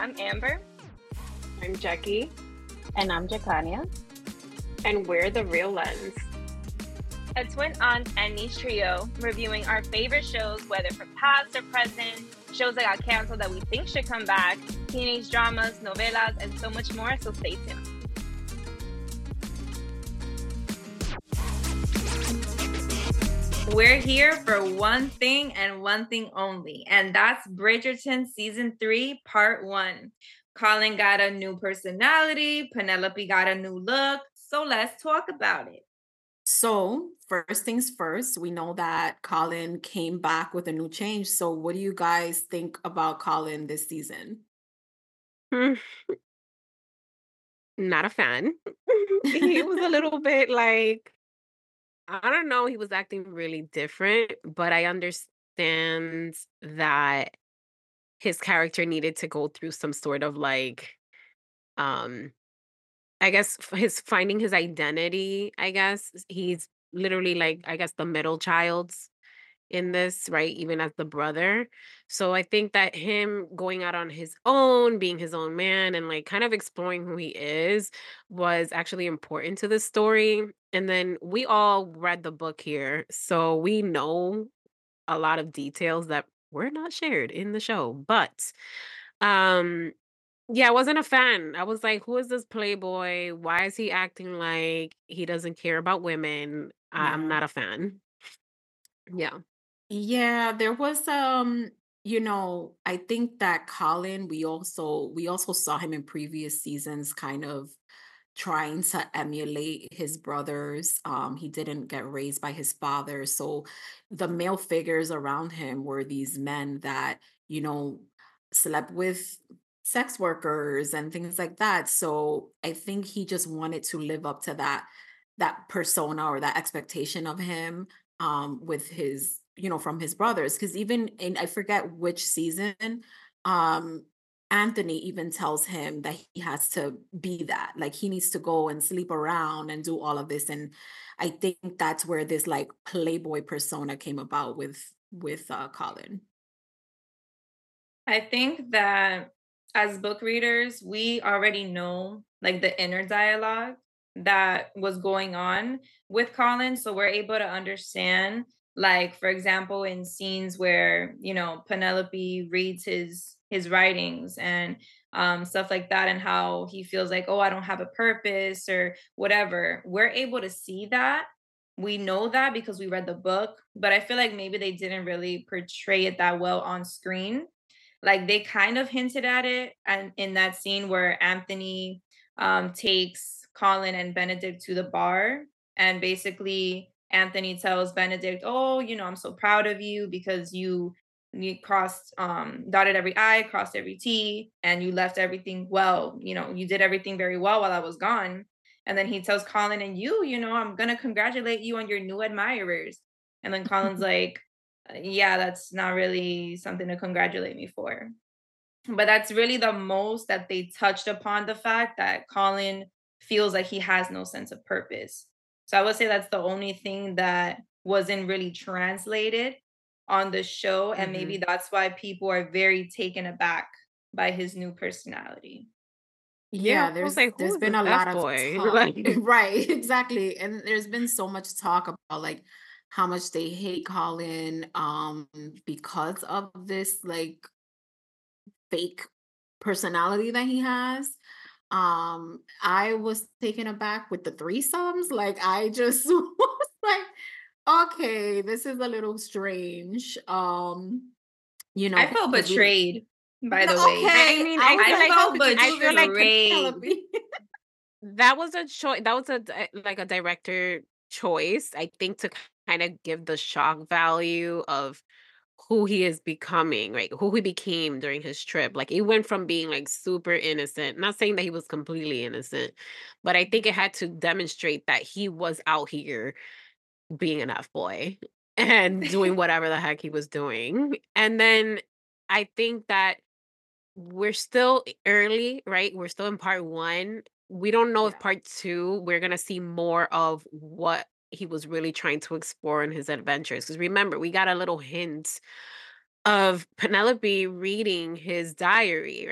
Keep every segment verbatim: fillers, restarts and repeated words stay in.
I'm Amber. I'm Jackie. And I'm Jacania. And we're The Real Lens, a twin aunt and niche trio reviewing our favorite shows, whether from past or present, shows that got canceled that we think should come back, teenage dramas, novelas, and so much more, so stay tuned. We're here for one thing and one thing only, and that's Bridgerton Season three, Part one. Colin got a new personality, Penelope got a new look, so let's talk about it. So, first things first, we know that Colin came back with a new change. So, what do you guys think about Colin this season? Hmm. Not a fan. He was a little bit like, I don't know, he was acting really different, but I understand that his character needed to go through some sort of like, um, I guess f- his finding his identity, I guess. He's literally like, I guess, the middle child in this, right? Even as the brother. So I think that him going out on his own, being his own man, and like kind of exploring who he is was actually important to the story. And then we all read the book here. So we know a lot of details that were not shared in the show. But um yeah, I wasn't a fan. I was like, who is this playboy? Why is he acting like he doesn't care about women? I- I'm Yeah. not a fan. Yeah. Yeah, there was um, you know, I think that Colin, we also we also saw him in previous seasons kind of trying to emulate his brothers. Um, he didn't get raised by his father. So the male figures around him were these men that, you know, slept with sex workers and things like that. So I think he just wanted to live up to that that persona or that expectation of him um with his, you know, from his brothers. Because even in, I forget which season, um Anthony even tells him that he has to be that. Like he needs to go and sleep around and do all of this. And I think that's where this like playboy persona came about with with uh Colin. I think that as book readers, we already know like the inner dialogue that was going on with Colin. So we're able to understand, like, for example, in scenes where, you know, Penelope reads his his writings and um, stuff like that, and how he feels like, oh, I don't have a purpose or whatever. We're able to see that. We know that because we read the book, but I feel like maybe they didn't really portray it that well on screen. Like they kind of hinted at it and in that scene where Anthony um takes Colin and Benedict to the bar, and basically Anthony tells Benedict, "Oh, you know, I'm so proud of you because you you crossed um dotted every I, crossed every T, and you left everything well, you know, you did everything very well while I was gone." And then he tells Colin, "And you, you know, I'm going to congratulate you on your new admirers." And then Colin's like, uh, yeah, that's not really something to congratulate me for. But that's really the most that they touched upon the fact that Colin feels like he has no sense of purpose. So I would say that's the only thing that wasn't really translated on the show. And maybe Mhm. that's why people are very taken aback by his new personality. Yeah, Yeah, I was there's like, who there's is been this a F lot of boy? talk. Like, Right, exactly. And there's been so much talk about like how much they hate Colin um because of this like fake personality that he has. Um, I was taken aback with the threesomes. Like I just was like, okay, this is a little strange. Um, you know, I felt because we betrayed, by no, the way. I, I okay. mean, I I was feel I like, like how felt could you I do feel this to like betrayed. Penelope? that was a choice. That was a di- like a director choice, I think, to kind of give the shock value of who he is becoming, right? Who he became during his trip. Like it went from being like super innocent, not saying that he was completely innocent, but I think it had to demonstrate that he was out here being an F boy and doing whatever the heck he was doing. And then I think that we're still early, right? We're still in part one. We don't know if Yeah. part two, we're going to see more of what he was really trying to explore in his adventures. Because remember, we got a little hint of Penelope reading his diary, right?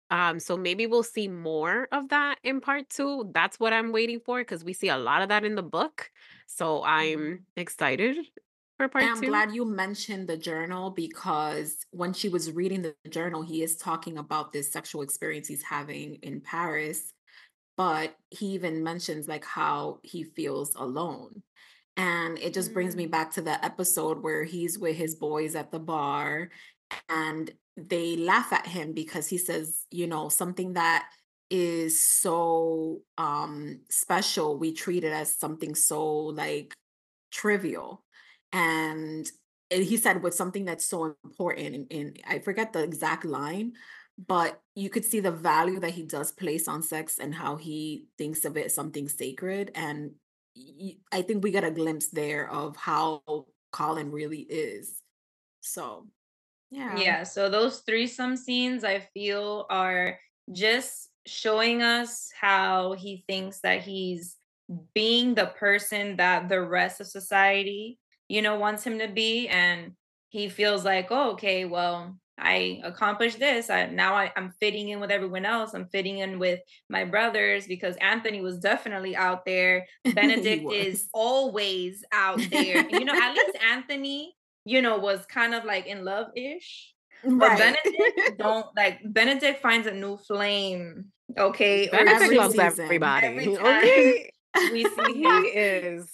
Um, so maybe we'll see more of that in part two. That's what I'm waiting for because we see a lot of that in the book. So Mhm. I'm excited for And part I'm two. glad you mentioned the journal because when she was reading the journal, he is talking about this sexual experience he's having in Paris, but he even mentions like how he feels alone. And it just brings me Mm. back to the episode where he's with his boys at the bar and they laugh at him because he says, you know, something that is so um special, we treat it as something so like trivial. And and he said with something that's so important, and, and I forget the exact line, but you could see the value that he does place on sex and how he thinks of it as something sacred. And y- I think we get a glimpse there of how Colin really is. So yeah. Yeah, so those threesome scenes I feel are just showing us how he thinks that he's being the person that the rest of society, you know, wants him to be. And he feels like, oh, okay, well, I accomplished this. I now I, I'm fitting in with everyone else. I'm fitting in with my brothers because Anthony was definitely out there. He Benedict is was. always out there. And you know, at least Anthony, you know, was kind of like in love-ish. But Right. Benedict don't like Benedict finds a new flame, okay, or Benedict Every loves two season. every everybody. time Okay. we see He him. is.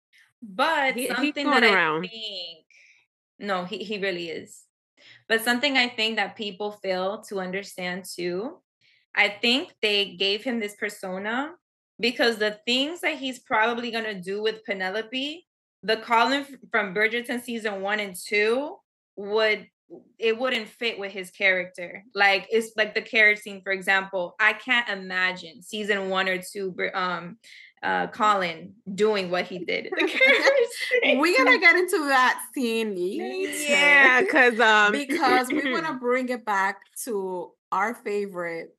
But He he's something that going I around. think, no, he, he really is. But something I think that people fail to understand too, I think they gave him this persona because the things that he's probably going to do with Penelope, the Colin f- from Bridgerton season one and two would it wouldn't fit with his character. Like it's like the carriage scene, for example. I can't imagine season one or two Bri- um uh Colin doing what he did in the carriage We're scene. gonna get into that scene later Yeah, because um because we want to bring it back to our favorite,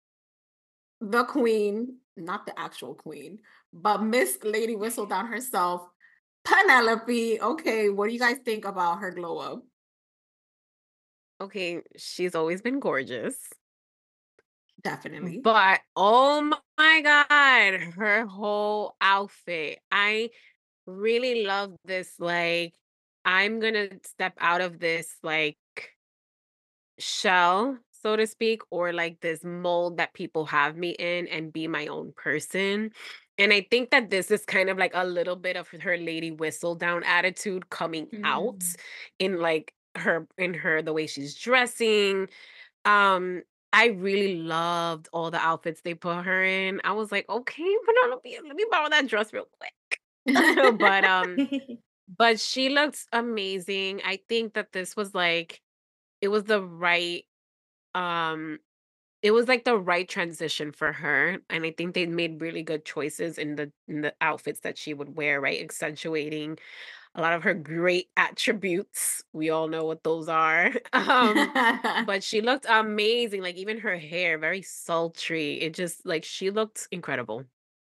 the queen, not the actual queen, but Miss Lady Whistledown herself, Penelope. Okay, what do you guys think about her glow up? okay, she's always been gorgeous. Definitely. But oh my God, her whole outfit. I really love this. Like, I'm gonna step out of this like shell, so to speak, or like this mold that people have me in and be my own person. And I think that this is kind of like a little bit of her Lady Whistledown attitude coming out Mm. in like her in her the way she's dressing. Um I really loved all the outfits they put her in. I was like, okay, Penelope, let me borrow that dress real quick. but um but she looks amazing. I think that this was like it was the right um it was like the right transition for her, and I think they made really good choices in the in the outfits that she would wear, right? Accentuating a lot of her great attributes. We all know what those are. Um but she looked amazing, like even her hair very sultry. It just like she looked incredible.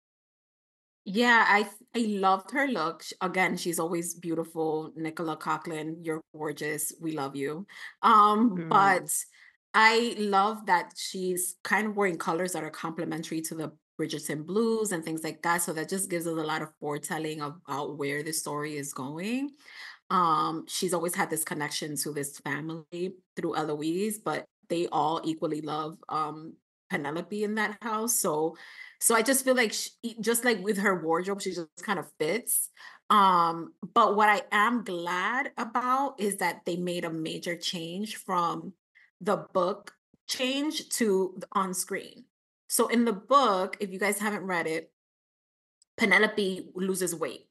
Yeah, I th- I loved her look. Sh- Again, she's always beautiful. Nicola Coughlan, you're gorgeous. We love you. Um, Mhm. but I love that she's kind of wearing colors that are complementary to the Bridgerton blues and things like that. So that just gives us a lot of foretelling about where the story is going. Um, she's always had this connection to this family through Eloise, but they all equally love um Penelope in that house. So so I just feel like she, just like with her wardrobe, she just kind of fits. Um, but what I am glad about is that they made a major change from the book change to the on screen. So in the book, if you guys haven't read it, Penelope loses weight.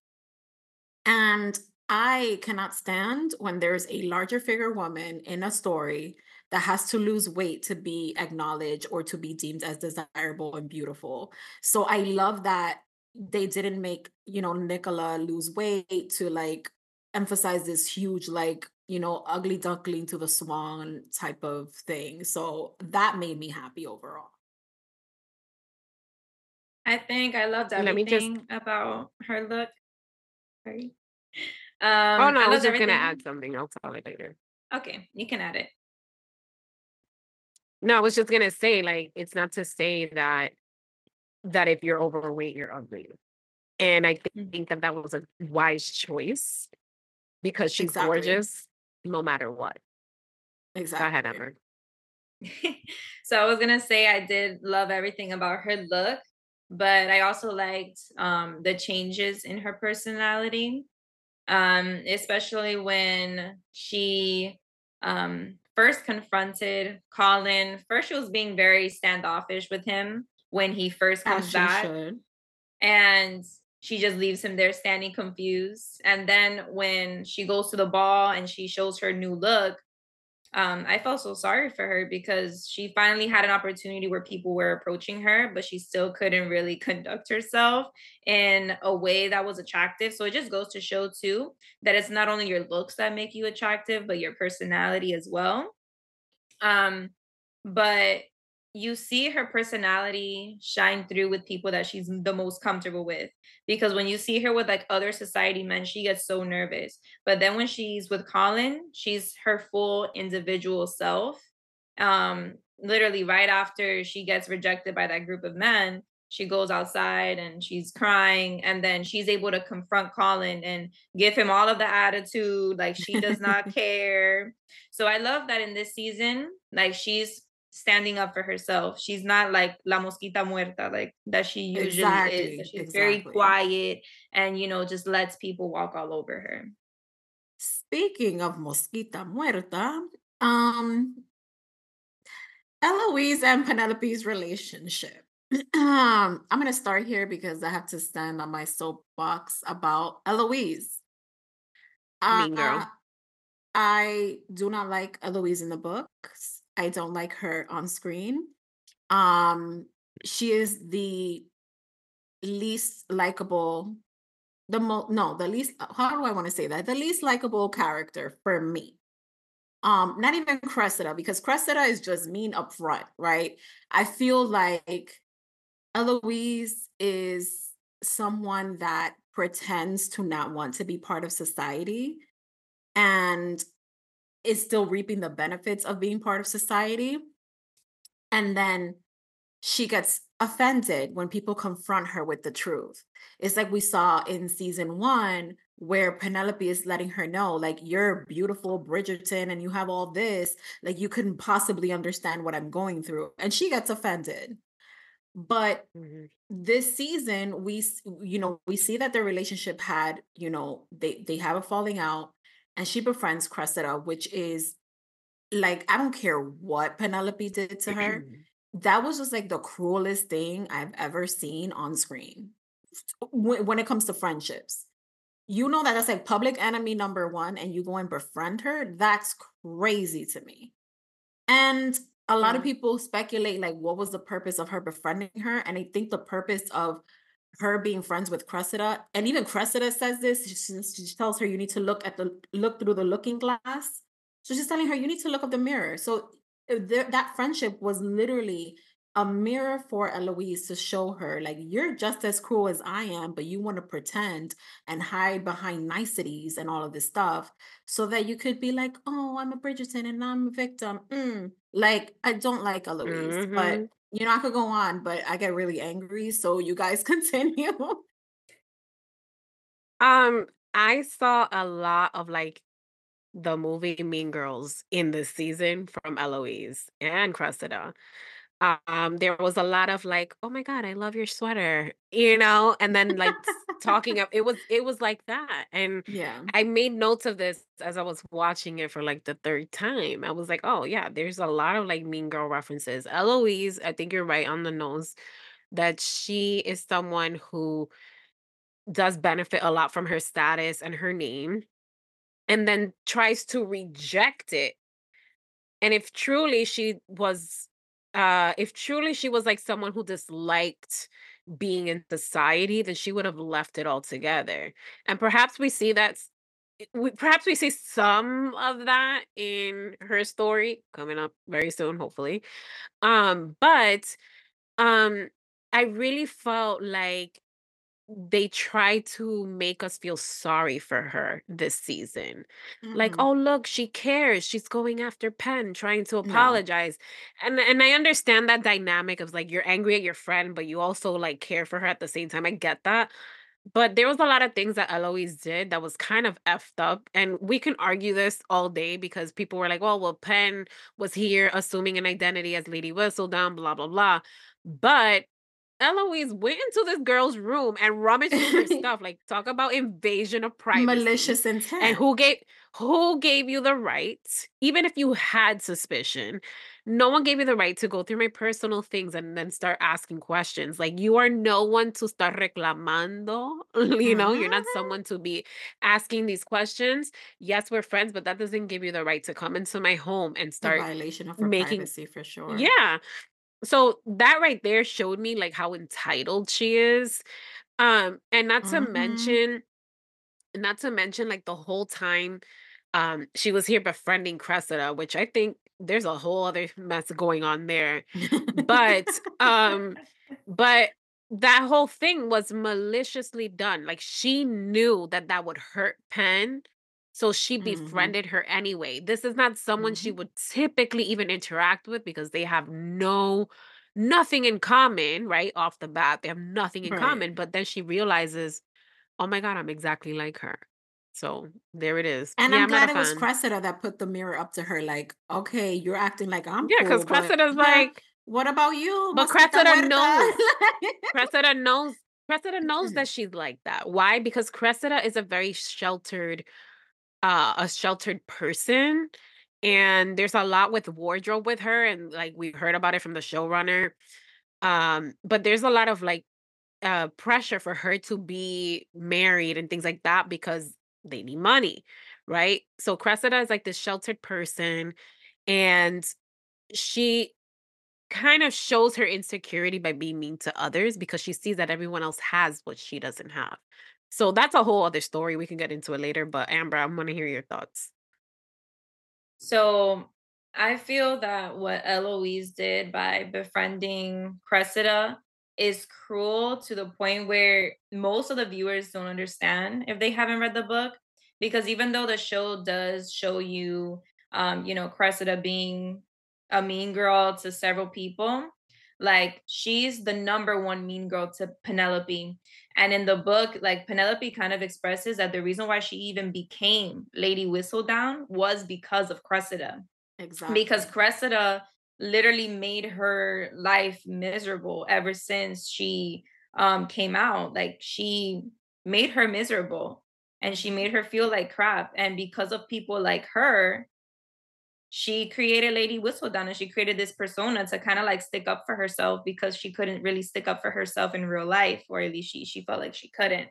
And I cannot stand when there's a larger figure woman in a story that has to lose weight to be acknowledged or to be deemed as desirable and beautiful. So I love that they didn't make, you know, Nicola lose weight to like emphasize this huge, like, you know, ugly duckling to the swan type of thing. So that made me happy overall. I think I loved Let me just everything about her look. Sorry. oh Um, no, I I was loved just gonna add everything. something. I'll tell it later. Okay, you can add it. No, I was just gonna say, like, it's not to say that that if you're overweight, you're ugly. And I Mm. think that that was a wise choice because she's Exactly. gorgeous no matter what. Go ahead, Exactly. Emma. So I was gonna say I did love everything about her look, but I also liked um the changes in her personality. Um, especially when she um first confronted Colin. First, she was being very standoffish with him when he first As comes she back, should. and she just leaves him there standing confused. And then when she goes to the ball and she shows her new look, um, I felt so sorry for her because she finally had an opportunity where people were approaching her, but she still couldn't really conduct herself in a way that was attractive. So it just goes to show, too, that it's not only your looks that make you attractive, but your personality as well. Um, but you see her personality shine through with people that she's the most comfortable with. Because when you see her with like other society men, she gets so nervous. But then when she's with Colin, she's her full individual self. Um, literally right after she gets rejected by that group of men, she goes outside and she's crying, and then she's able to confront Colin and give him all of the attitude, like she does not care. So I love that in this season, like she's standing up for herself. She's not like La Mosquita Muerta, like that she usually is. That Exactly. she's very Exactly. quiet and, you know, just lets people walk all over her. Speaking of Mosquita Muerta, um, Eloise and Penelope's relationship. um, I'm gonna start here because I have to stand on my soapbox about Eloise. Mean girl. Uh, I do not like Eloise in the books. I don't like her on screen. Um, she is the least likable, the mo no, the least, how do I want to say that? The least likable character for me. Um, not even Cressida, because Cressida is just mean up front, right? I feel like Eloise is someone that pretends to not want to be part of society and is still reaping the benefits of being part of society. And then she gets offended when people confront her with the truth. It's like we saw in season one, where Penelope is letting her know, like, you're beautiful, Bridgerton, and you have all this. Like, you couldn't possibly understand what I'm going through. And she gets offended. But Mhm. this season, we, s- you know, we see that their relationship had, you know, they they have a falling out, and she befriends Cressida, which is like, I don't care what Penelope did to her. That was just like the cruelest thing I've ever seen on screen when, when it comes to friendships. You know that that's like public enemy number one, and you go and befriend her. That's crazy to me. And a lot of Yeah. people speculate, like, what was the purpose of her befriending her? And I think the purpose of her being friends with Cressida, and even Cressida says this, she, she tells her you need to look at the look through the looking glass. So she's telling her you need to look at the mirror. So uh, there, that friendship was literally a mirror for Eloise to show her, like, you're just as cruel as I am, but you want to pretend and hide behind niceties and all of this stuff so that you could be like, oh, I'm a Bridgerton and I'm a victim. Mm. Like, I don't like Eloise, but Mhm. you know, I could go on, but I get really angry. So you guys continue. Um, I saw a lot of like the movie Mean Girls in this season from Eloise and Cressida. Um, there was a lot of like, "Oh my god, I love your sweater," you know, and then like s- talking up. It was it was like that, and Yeah. I made notes of this as I was watching it for like the third time. I was like, "Oh yeah, there's a lot of like Mean Girl references." Eloise, I think you're right on the nose that she is someone who does benefit a lot from her status and her name, and then tries to reject it. And if truly she was uh if truly she was like someone who disliked being in society, then she would have left it altogether. And perhaps we see that s- i- we, perhaps we see some of that in her story coming up very soon, hopefully. Um, but um I really felt like they try to make us feel sorry for her this season. Like, Mm-mm. oh look, she cares. She's going after Penn, trying to No. apologize. And and I understand that dynamic of like you're angry at your friend, but you also like care for her at the same time. I get that. But there was a lot of things that Eloise did that was kind of effed up. And we can argue this all day because people were like, well, well, Penn was here assuming an identity as Lady Whistledown, blah, blah, blah. But Eloise went into this girl's room and rummaged through her stuff. Like, talk about invasion of privacy. Malicious And intent. who gave who gave you the right, even if you had suspicion, no one gave you the right to go through my personal things and then start asking questions. Like, you are no one to start reclamando. You know, you're not Mhm. someone to be asking these questions. Yes, we're friends, but that doesn't give you the right to come into my home and A start violation of her making. privacy for sure. Yeah. So that right there showed me like how entitled she is. Um, and not to Mhm. mention, not to mention like the whole time um she was here befriending Cressida, which I think there's a whole other mess going on there. But um, but that whole thing was maliciously done. Like she knew that that would hurt Penn. So she Mhm. befriended her anyway. This is not someone she Mhm. would typically even interact with because they have no nothing in common, right? Off the bat, they have nothing in Right. common. But then she realizes, oh my God, I'm exactly like her. So there it is. And Yeah, I'm I'm not a glad it was fan. Cressida that put the mirror up to her, like, okay, you're acting like I'm Yeah, because cool, but Cressida's huh, like, what about you, but mosquita Cressida muerta? knows. Cressida knows Cressida knows that she's like that. Why? Because Cressida is a very sheltered, uh, a sheltered person. And there's a lot with wardrobe with her, and like we heard about it from the showrunner. Um, but there's a lot of like uh pressure for her to be married and things like that because they need money, right? So Cressida is like this sheltered person, and she kind of shows her insecurity by being mean to others because she sees that everyone else has what she doesn't have. So that's a whole other story. We can get into it later, but Amber, I want to hear your thoughts. So I feel that what Eloise did by befriending Cressida is cruel to the point where most of the viewers don't understand if they haven't read the book. Because even though the show does show you, um, you know, Cressida being a mean girl to several people, like she's the number one mean girl to Penelope. And in the book, like Penelope kind of expresses that the reason why she even became Lady Whistledown was because of Cressida. Because Exactly. Cressida literally made her life miserable ever since she um came out. Like she made her miserable and she Mhm. made her feel like crap. And because of people like her, she created Lady Whistledown and she created this persona to kind of like stick up for herself because she couldn't really stick up for herself in real life, or at least she she felt like she couldn't.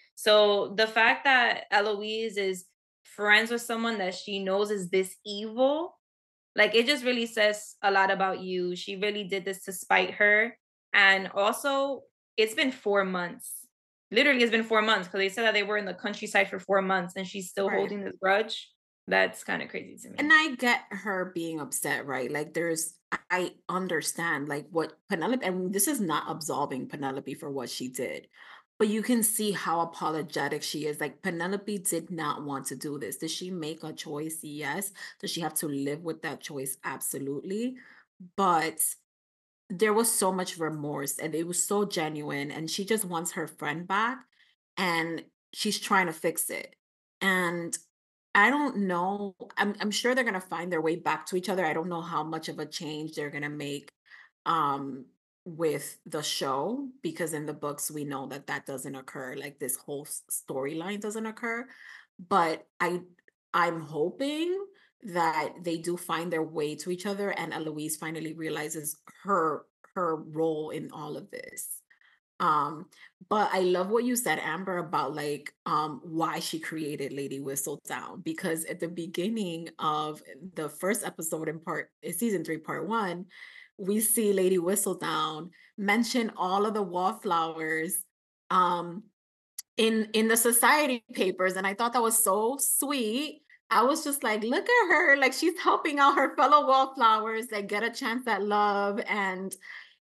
So the fact that Eloise is friends with someone that she knows is this evil, like it just really says a lot about you. She really did this to spite her. And also, it's been four months. Literally, it's been four months because they said that they were in the countryside for four months and she's still Right. holding this grudge. That's kind of crazy to And me. I get her being upset, right? Like there's I understand like what Penelope, and this is not absolving Penelope for what she did. But you can see how apologetic she is. Like Penelope did not want to do this. Did she make a choice? Yes. Does she have to live with that choice? Absolutely. But there was so much remorse and it was so genuine, and she just wants her friend back, and she's trying to fix it. And I don't know, i'm, I'm sure they're going to find their way back to each other. I don't know how much of a change they're going to make um with the show, because in the books we know that that doesn't occur, like this whole s- storyline doesn't occur. But i i'm hoping that they do find their way to each other, and Eloise finally realizes her her role in all of this. Um, but I love what you said, Amber, about like um why she created Lady Whistledown. Because at the beginning of the first episode in part in season three, part one, we see Lady Whistledown mention all of the wallflowers um in in the society papers, and I thought that was so sweet. I was just like, look at her, like she's helping out her fellow wallflowers that get a chance at love. And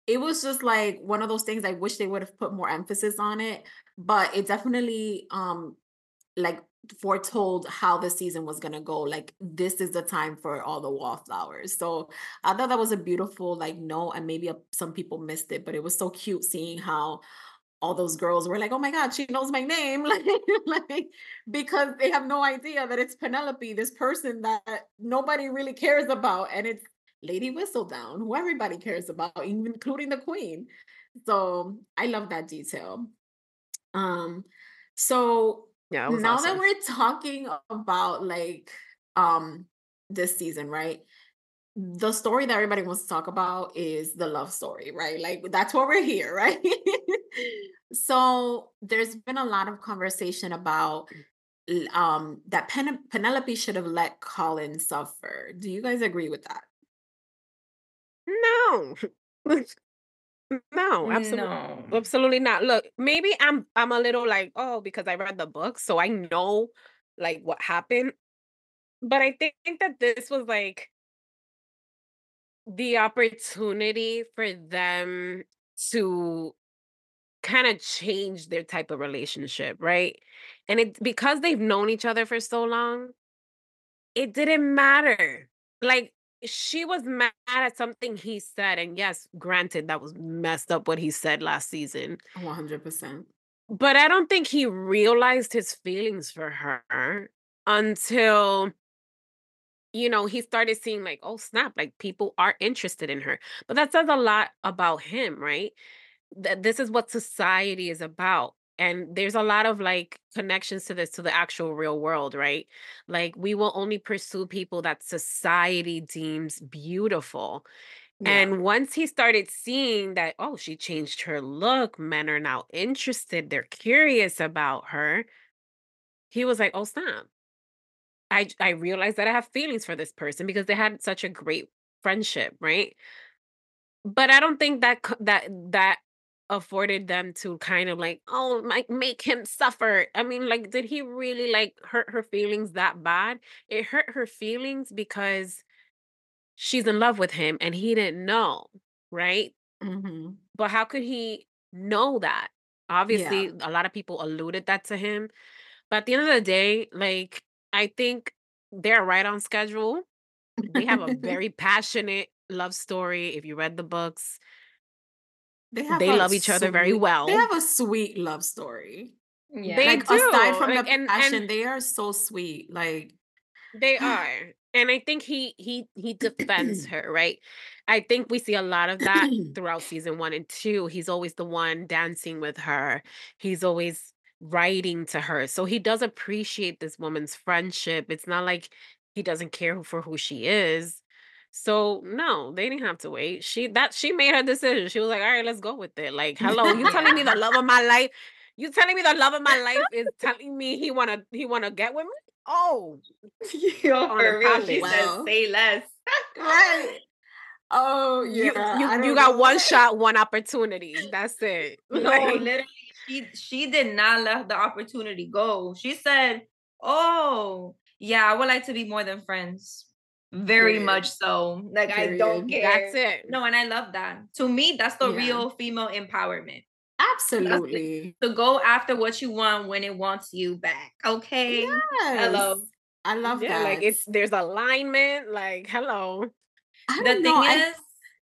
it was just like one of those things I wish they would have put more emphasis on it, but it definitely um like foretold how the season was gonna go. Like this is the time for all the wallflowers. So I thought that was a beautiful like note, and maybe a, some people missed it, but it was so cute seeing how all those girls were like, "Oh my God, she knows my name!" like, like because they have no idea that it's Penelope, this person that nobody really cares about, and it's Lady Whistledown, who everybody cares about, even including the Queen. So I love that detail. Um, so Yeah, it was now that awesome. we're talking about like um this season, right? The story that everybody wants to talk about is the love story, right? Like that's why we're here, right? So there's been a lot of conversation about l- um that Pen- Penelope should have let Colin suffer. Do you guys agree with that? No. No, absolutely No. absolutely not. Look, maybe I'm I'm a little like, oh, because I read the book, so I know like what happened. But I think that this was like the opportunity for them to kind of change their type of relationship, right? And it because they've known each other for so long, it didn't matter. Like she was mad at something he said, and yes, granted, that was messed up what he said last season. one hundred percent. But I don't think he realized his feelings for her until, you know, he started seeing like, oh snap, like people are interested in her. But that says a lot about him, right? That this is what society is about. And there's a lot of like connections to this to the actual real world, right? Like we will only pursue people that society deems beautiful. Yeah. And once he started seeing that, oh, she changed her look, men are now interested, they're curious about her, he was like, oh, snap. I, j- I realized that I have feelings for this person because they had such a great friendship, right? But I don't think that co- that that afforded them to kind of like, oh, like make him suffer. I mean, like, did he really like hurt her feelings that bad? It hurt her feelings because she's in love with him and he didn't know, right? Hmm. But how could he know that? Yeah. Obviously, a lot of people alluded that to him. But at the end of the day, like, I think they're right on schedule. They have a very passionate love story. If you read the books, They have they a love each other very sweet they well. have a sweet love story. They Yeah. Like aside do. from Like the and and passion, they are so sweet. Like they are. And I think he he he defends her, right? I think we see a lot of that throughout season one and two. He's always the one dancing with her. He's always writing to her. So he does appreciate this woman's friendship. It's not like he doesn't care for who she is. So no, they didn't have to wait. She that she made her decision. She was like, "All right, let's go with it." Like, hello, you telling me the Yeah. love of my life? You telling me the love of my life is telling me he wanna he wanna get with me? Oh, Yo, on and for real, she popping. says, wow. say less. Right. Oh yeah. You you I you don't got know one what. shot, one opportunity. That's it. No, Like, literally, she she did not let the opportunity go. She said, "Oh, yeah, I would like to be more than friends." Very much Period. so. Like I don't Period. that's care. it. No, and I love that. To me, that's the Yeah. real female empowerment. That's the, Absolutely. to go after what you want when it wants you back. Okay. Yes. Hello. I love Yeah, like that. it's there's alignment. Like, hello. I The don't know. thing I is,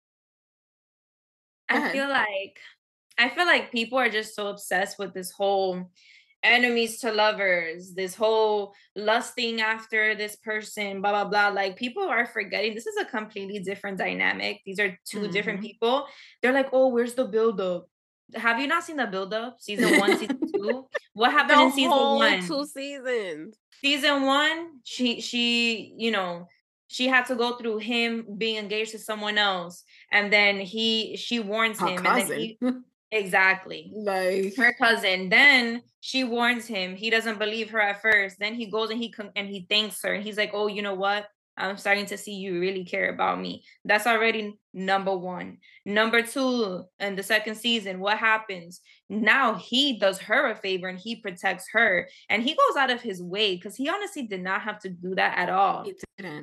Go I ahead. feel like I feel like people are just so obsessed with this whole enemies to lovers, this whole lusting after this person, blah blah blah. Like people are forgetting this is a completely different dynamic. These are two different Hmm. people. They're like, oh, where's the buildup? Have you not seen the buildup? Season one, season two. What happened The in season whole two one? seasons. Season one, she she, you know, she had to go through him being engaged to someone else, and then he she warns Her him, and then cousin. he exactly Like, her cousin. Then she warns him. He doesn't believe her at first. Then he goes and he com- and he thanks her. And he's like, "Oh, you know what? I'm starting to see you really care about me." That's already number one. Number two, in the second season, what happens? Now he does her a favor and he protects her. And he goes out of his way because he honestly did not have to do that at all. he didn't.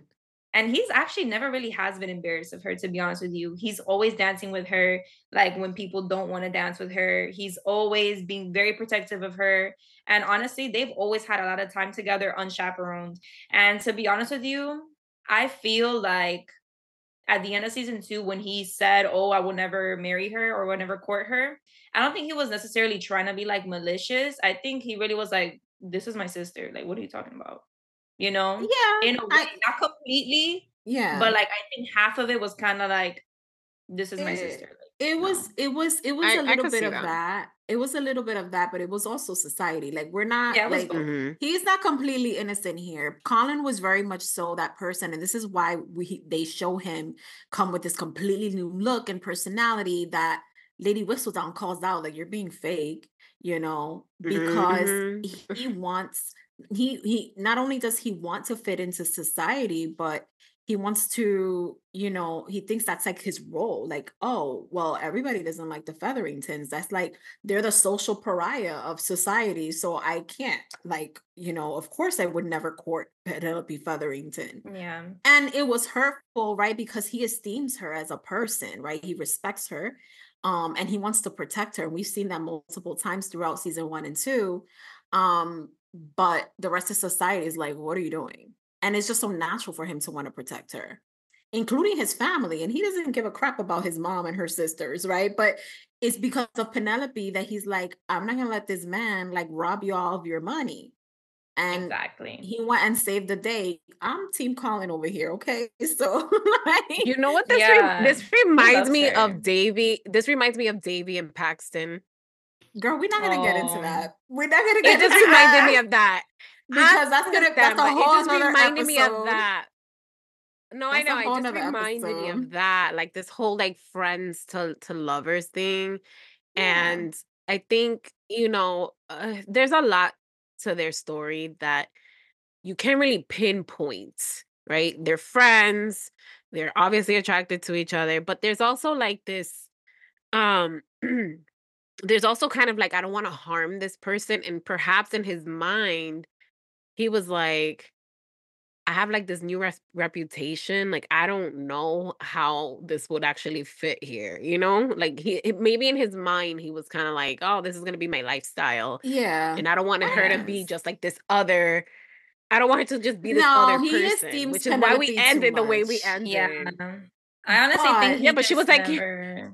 And he's actually never really has been embarrassed of her, to be honest with you. He's always dancing with her, like when people don't want to dance with her. He's always being very protective of her. And honestly, they've always had a lot of time together unchaperoned. And to be honest with you, I feel like at the end of season two, when he said, "Oh, I will never marry her or will never court her," I don't think he was necessarily trying to be like malicious. I think he really was like, "This is my sister. Like, what are you talking about?" You know, Yeah, in a way, I not completely, yeah. but like I think half of it was kind of like, "This is my It, sister." Like, it was no. it was it was I a I little could bit see of that. that. It was a little bit of that, but it was also society. Like we're not Yeah, it was like both. hmm he's not completely innocent here. Colin was very much so that person, and this is why we they show him come with this completely new look and personality that Lady Whistledown calls out like you're being fake, you know, because hmm he wants he he not only does he want to fit into society, but he wants to, you know, he thinks that's like his role. Like, oh, well, everybody doesn't like the Featheringtons. That's like they're the social pariah of society. So I can't, like, you know, of course I would never court Penelope Featherington. Yeah. And it was hurtful, right? Because he esteems her as a person, right? He respects her. Um, and he wants to protect her. We've seen that multiple times throughout season one and two. Um, but the rest of society is like, what are you doing? And it's just so natural for him to want to protect her, including his family. And he doesn't give a crap about his mom and her sisters, right? But it's because of Penelope that he's like, I'm not gonna let this man like rob you all of your money. And Exactly. he went and saved the day. I'm Team Colin over here, okay? So like, You know what this re- Yeah. this He reminds loves me her. of Davy. This reminds me of Davy and Paxton. girl, we're not gonna get into Oh, that. We're not gonna It get just into reminded me that of that. I because that's gonna that's understand, a but it whole just nother reminded me of episode. that. No, I That's know. a It whole just nother reminded me episode. of that, like this whole like friends to to lovers thing. Yeah. And I think, you know, uh, there's a lot to their story that you can't really pinpoint, right? They're friends, they're obviously attracted to each other, but there's also like this um there's also kind of like I don't want to harm this person, and perhaps in his mind he was like I have like this new res- reputation. Like, I don't know how this would actually fit here, you know? Like, he he- maybe in his mind, he was kind of like, oh, this is going to be my lifestyle. Yeah. And I don't want her to be Yes. just like this other, I don't want her to just be this No, other he person, esteems which is why we Penelope too ended the way we much. yeah. ended. I honestly think But Yeah, he but she was just like, never.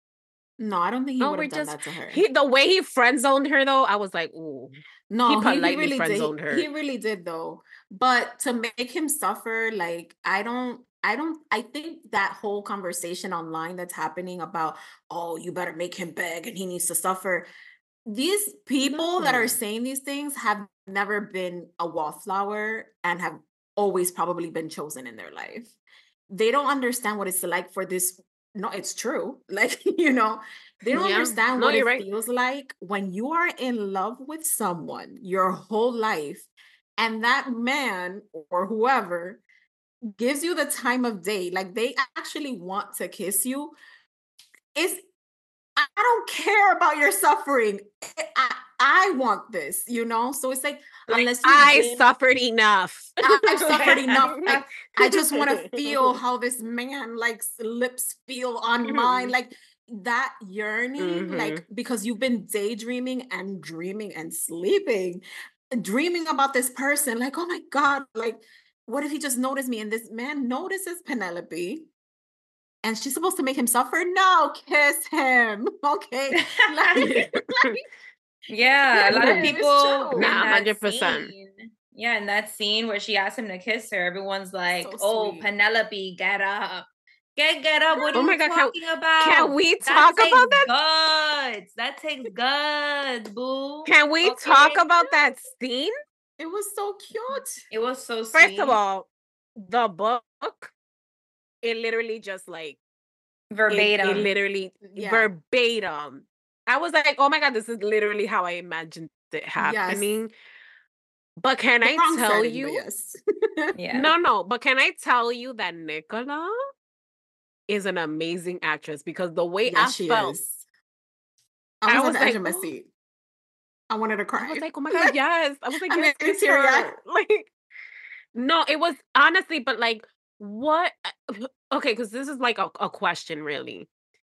no, I don't think he oh, would we're have done just, that to her. he, the way he friend zoned her though, I was like, ooh, he No, he he politely really friend did. zoned He, he her. really did though. But to make him suffer, like I don't I don't I think that whole conversation online that's happening about, oh, you better make him beg and he needs to suffer. These people that are No. saying these things have never been a wallflower and have always probably been chosen in their life. They don't understand what it's like for this. No, it's true. Like, you know, they don't Yeah. understand No, what you're it right. feels like when you are in love with someone your whole life and that man or whoever gives you the time of day. Like they actually want to kiss you. It's I don't care about your suffering. I, I want this, you know? So it's like, Like, unless you've I been, suffered enough. I- I've suffered enough. Like, I just want to feel how this man, like, lips feel on mine. Like, that yearning, hmm like, because you've been daydreaming and dreaming and sleeping, dreaming about this person. Like, oh my God, like, what if he just noticed me? And this man notices Penelope and she's supposed to make him suffer? No, kiss him. Okay. Like, like Yeah, a lot of it's people true. in Nah, that one hundred percent. scene. Yeah, in that scene where she asked him to kiss her, everyone's like, So "Oh, sweet. Penelope, get up. Get get up. What are Oh you my God, can, talking can about? we That talk takes about that? guts. That takes guts, boo." Can we talk Okay? about that scene? It was so cute. It was so First of sweet. all, the book, it literally just like, it, it Verbatim. literally Yeah. verbatim. I was like, oh my God, this is literally how I imagined it Yes. happening. But can The I wrong tell setting, but you? yes. Yeah. No, no, but can I tell you that Nicola is an amazing actress because the way I Yes, she felt, is. I I was on was the edge like, of my oh, seat. I wanted to I cry. was like, oh my God, Like, yes. I was like, I'm yes, getting kiss teary eyed. her. Like, no, it was honestly, but like What? Okay, because this is like a, a question, really.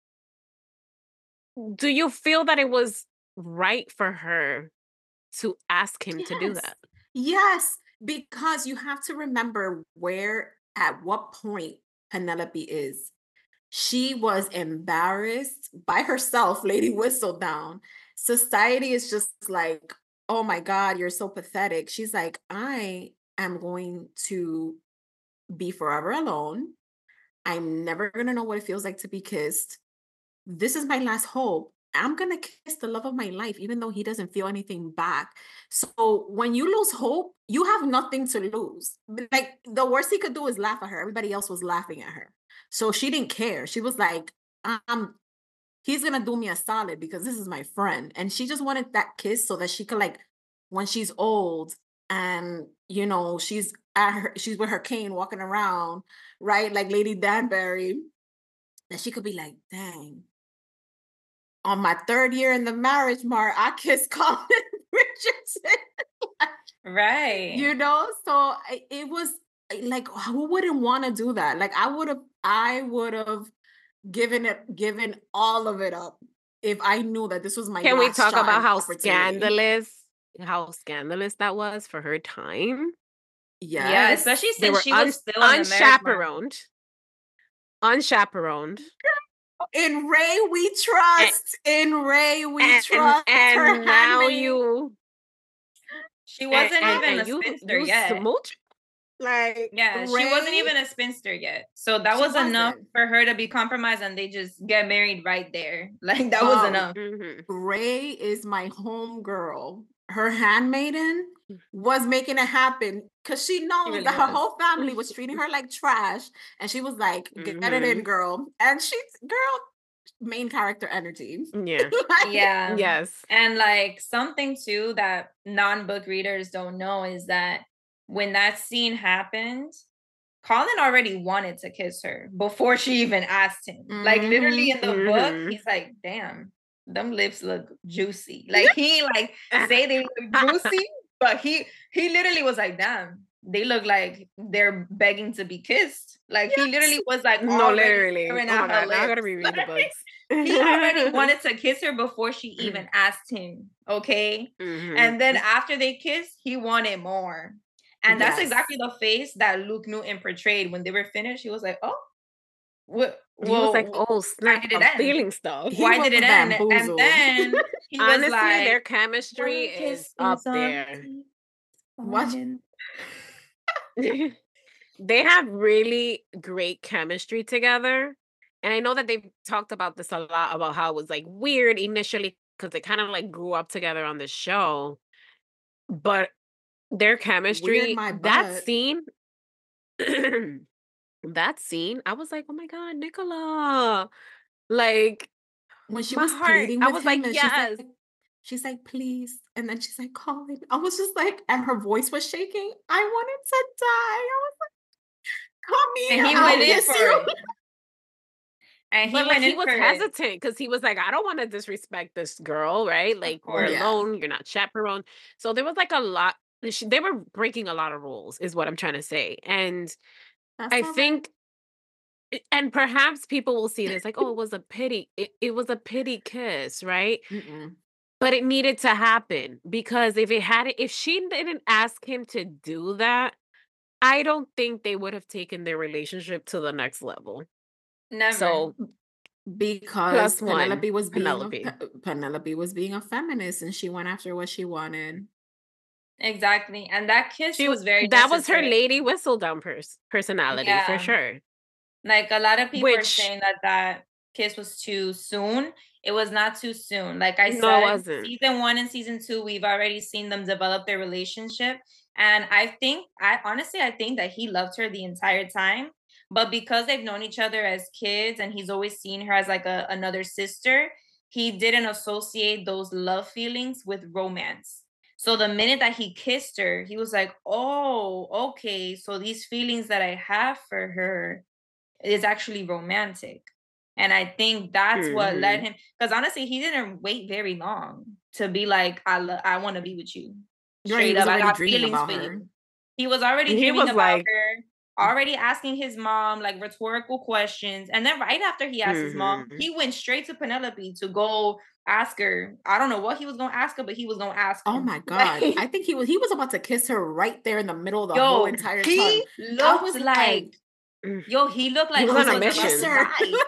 Do you feel that it was right for her to ask him to do Yes. that? Yes, because you have to remember where at what point Penelope is. She was embarrassed by herself, Lady Whistledown. Society is just like, oh my God, you're so pathetic. She's like, I am going to be forever alone. I'm never going to know what it feels like to be kissed. This is my last hope. I'm going to kiss the love of my life, even though he doesn't feel anything back. So when you lose hope, you have nothing to lose. Like the worst he could do is laugh at her. Everybody else was laughing at her. So she didn't care. She was like, um, he's going to do me a solid because this is my friend. And she just wanted that kiss so that she could, like, when she's old and, you know, she's at her, she's with her cane walking around, right? Like Lady Danbury, that she could be like, dang, on my third year in the marriage, Mar, I kissed Colin Richardson. Right. You know, so I- it was I- like, who wouldn't want to do that? Like, I would have, I would have given it, given all of it up if I knew that this was my Can we last talk shot about and how opportunity. scandalous, how scandalous that was for her time? Yeah, Yes. especially They since were she un- was still on the marriage mark. unchaperoned, unchaperoned, In Ray we and trust. In Ray we and trust. Her and now handmaid. you She and wasn't and, even and a you spinster you yet. smooch like Yeah, she wasn't Ray, even a spinster yet. So that she was enough wasn't. for her to be compromised and they just get married right there. Like that was Oh, enough. mhm. Ray is my home girl. Her handmaiden was making it happen because she She knows really that her was. whole family was treating her like trash. And she was like, get it in, Mhm. girl. And she's, girl, main character energy. Yeah. Like, Yeah. Yes. And like something too that non-book readers don't know is that when that scene happened, Colin already wanted to kiss her before she even asked him. Like literally in the book, Mhm. he's like, damn, them lips look juicy. Like he like say they look juicy, but he he literally was like, damn, they look like they're begging to be kissed. Like he literally was like No, already literally. staring Oh at my her God. Now I gotta lips. reread the Like, books. he already wanted to kiss her before she even asked him. Okay. Mhm. And then after they kissed, he wanted more. And that's yes. exactly the face that Luke Newton portrayed when they were finished. He was like, oh, what? He was like, Well, oh why snap, did it I'm end? feeling stuff. He Why was did it end? And bamboozled. then he was Honestly, their like, chemistry one kiss is up is all there. it takes, What? one They have really great chemistry together. And I know that they've talked about this a lot about how it was like weird initially because they kind of like grew up together on the show. But their Weird chemistry, my that butt. scene, that scene, I was like, oh my God, Nicola. Like, When she my was heart, pleading I with was like, him and she's yes. like, she's like, please. And then she's like, Colin. I was just like, and her voice was shaking. I wanted to die. I was like, come and here, he I'll went in kiss for you. it. And he But like went he in was for it, hesitant because he was like, I don't want to disrespect this girl, right? of Like we're course. Yeah. alone, you're not chaperone. So there was like a lot. she- They were breaking a lot of rules, is what I'm trying to say. And That's I all right. think, and perhaps people will see this like, oh, it was a pity. It, it was a pity kiss, right? Mm-mm. But it needed to happen because if it had, if she didn't ask him to do that, I don't think they would have taken their relationship to the next level. Never. So Because plus one, Penelope was being a, Penelope. Pe- Penelope was being a feminist and she went after what she wanted. Exactly. And that kiss She was very that was her necessary. Lady Whistledown pers- personality for Yeah. sure. Like a lot of people are Which saying that that kiss was too soon. It was not too soon. Like I no, it said, wasn't. season one and season two, we've already seen them develop their relationship. And I think, I honestly, I think that he loved her the entire time. But because they've known each other as kids and he's always seen her as like a, another sister, he didn't associate those love feelings with romance. So the minute that he kissed her, he was like, oh, okay. So these feelings that I have for her is actually romantic. And I think that's what led Mhm. him, because honestly, he didn't wait very long to be like, I lo- I want to be with you. Right, he Straight was up, I already got dreaming feelings about for her. you. He was already He dreaming was about like, her already asking his mom like rhetorical questions. And then right after he asked his mom, Mhm. he went straight to Penelope to go ask her. I don't know what he was gonna ask her, but he was gonna ask Oh her. my God. I think he was he was about to kiss her right there in the middle of the whole Yo, entire time. he I looked was like, like, Mm. yo, he looked He like was I he was on a was like, about kiss to mission. her. die.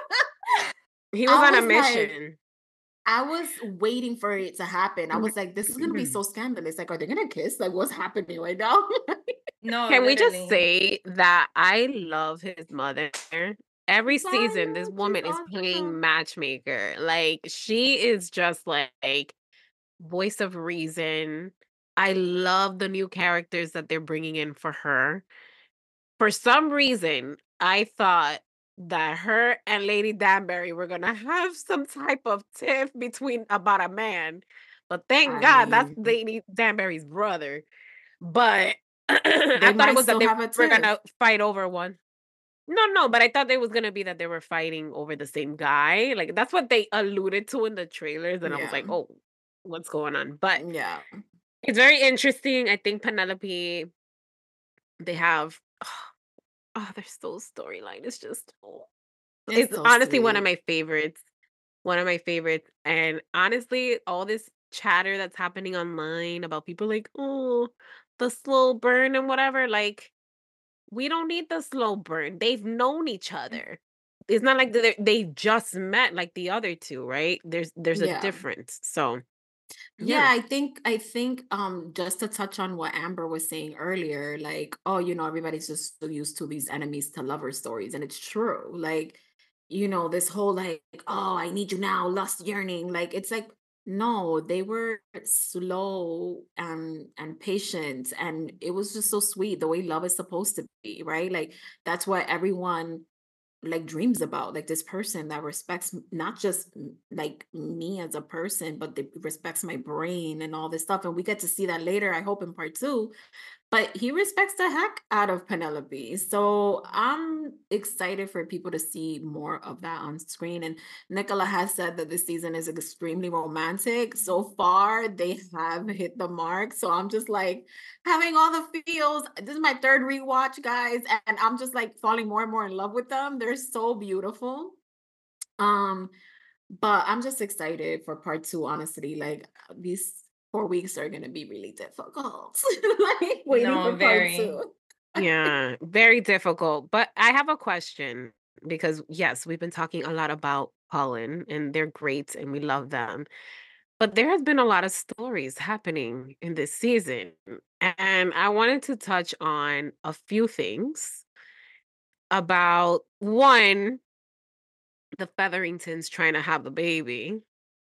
He was I on a was like, mission. I was waiting for it to happen. I was like, this is gonna be so scandalous. Like, are they gonna kiss? Like, what's happening right now? No, Can we just literally. say that I love his mother? Every season, this Zion, she's woman is playing awesome. matchmaker. Like, she is just like voice of reason. I love the new characters that they're bringing in for her. For some reason, I thought that her and Lady Danbury were gonna have some type of tiff between about a man, but thank I God that's mean, Lady Danbury's brother. But I they thought it might was that still they have a were tiff. gonna fight over one. No, no, but I thought it was gonna be that they were fighting over the same guy. Like that's what they alluded to in the trailers, and I was Yeah. like, oh, what's going on? But Yeah. it's very interesting. I think Penelope, they have oh, their soul storyline is just oh, It's it's so honestly one of sweet. my favorites. One of my favorites. And honestly, all this chatter that's happening online about people like, oh, the slow burn and whatever, like, we don't need the slow burn. They've known each other. It's not like they they just met like the other two, right? There's there's a Yeah. difference. So Yeah, yeah. I think I think um just to touch on what Amber was saying earlier, like, oh, you know, everybody's just so used to these enemies to lover stories. And it's true. Like, you know, this whole like, oh, I need you now, lust yearning. Like it's like, no, they were slow and and patient. And it was just so sweet the way love is supposed to be, right? Like that's what everyone like dreams about, like this person that respects m- not just m- like me as a person, but they respects my brain and all this stuff. And we get to see that later, I hope, in part two. But he respects the heck out of Penelope. So I'm excited for people to see more of that on screen. And Nicola has said that this season is extremely romantic. So far, they have hit the mark. So I'm just like having all the feels. This is my third rewatch, guys. And I'm just like falling more and more in love with them. They're so beautiful. Um, but I'm just excited for part two, honestly. Like these four weeks are gonna be really difficult. Like waiting No, for part very. two. Yeah, very difficult. But I have a question because yes, we've been talking a lot about Colin and they're great and we love them. But there has been a lot of stories happening in this season. And I wanted to touch on a few things about one, the Featheringtons trying to have a baby.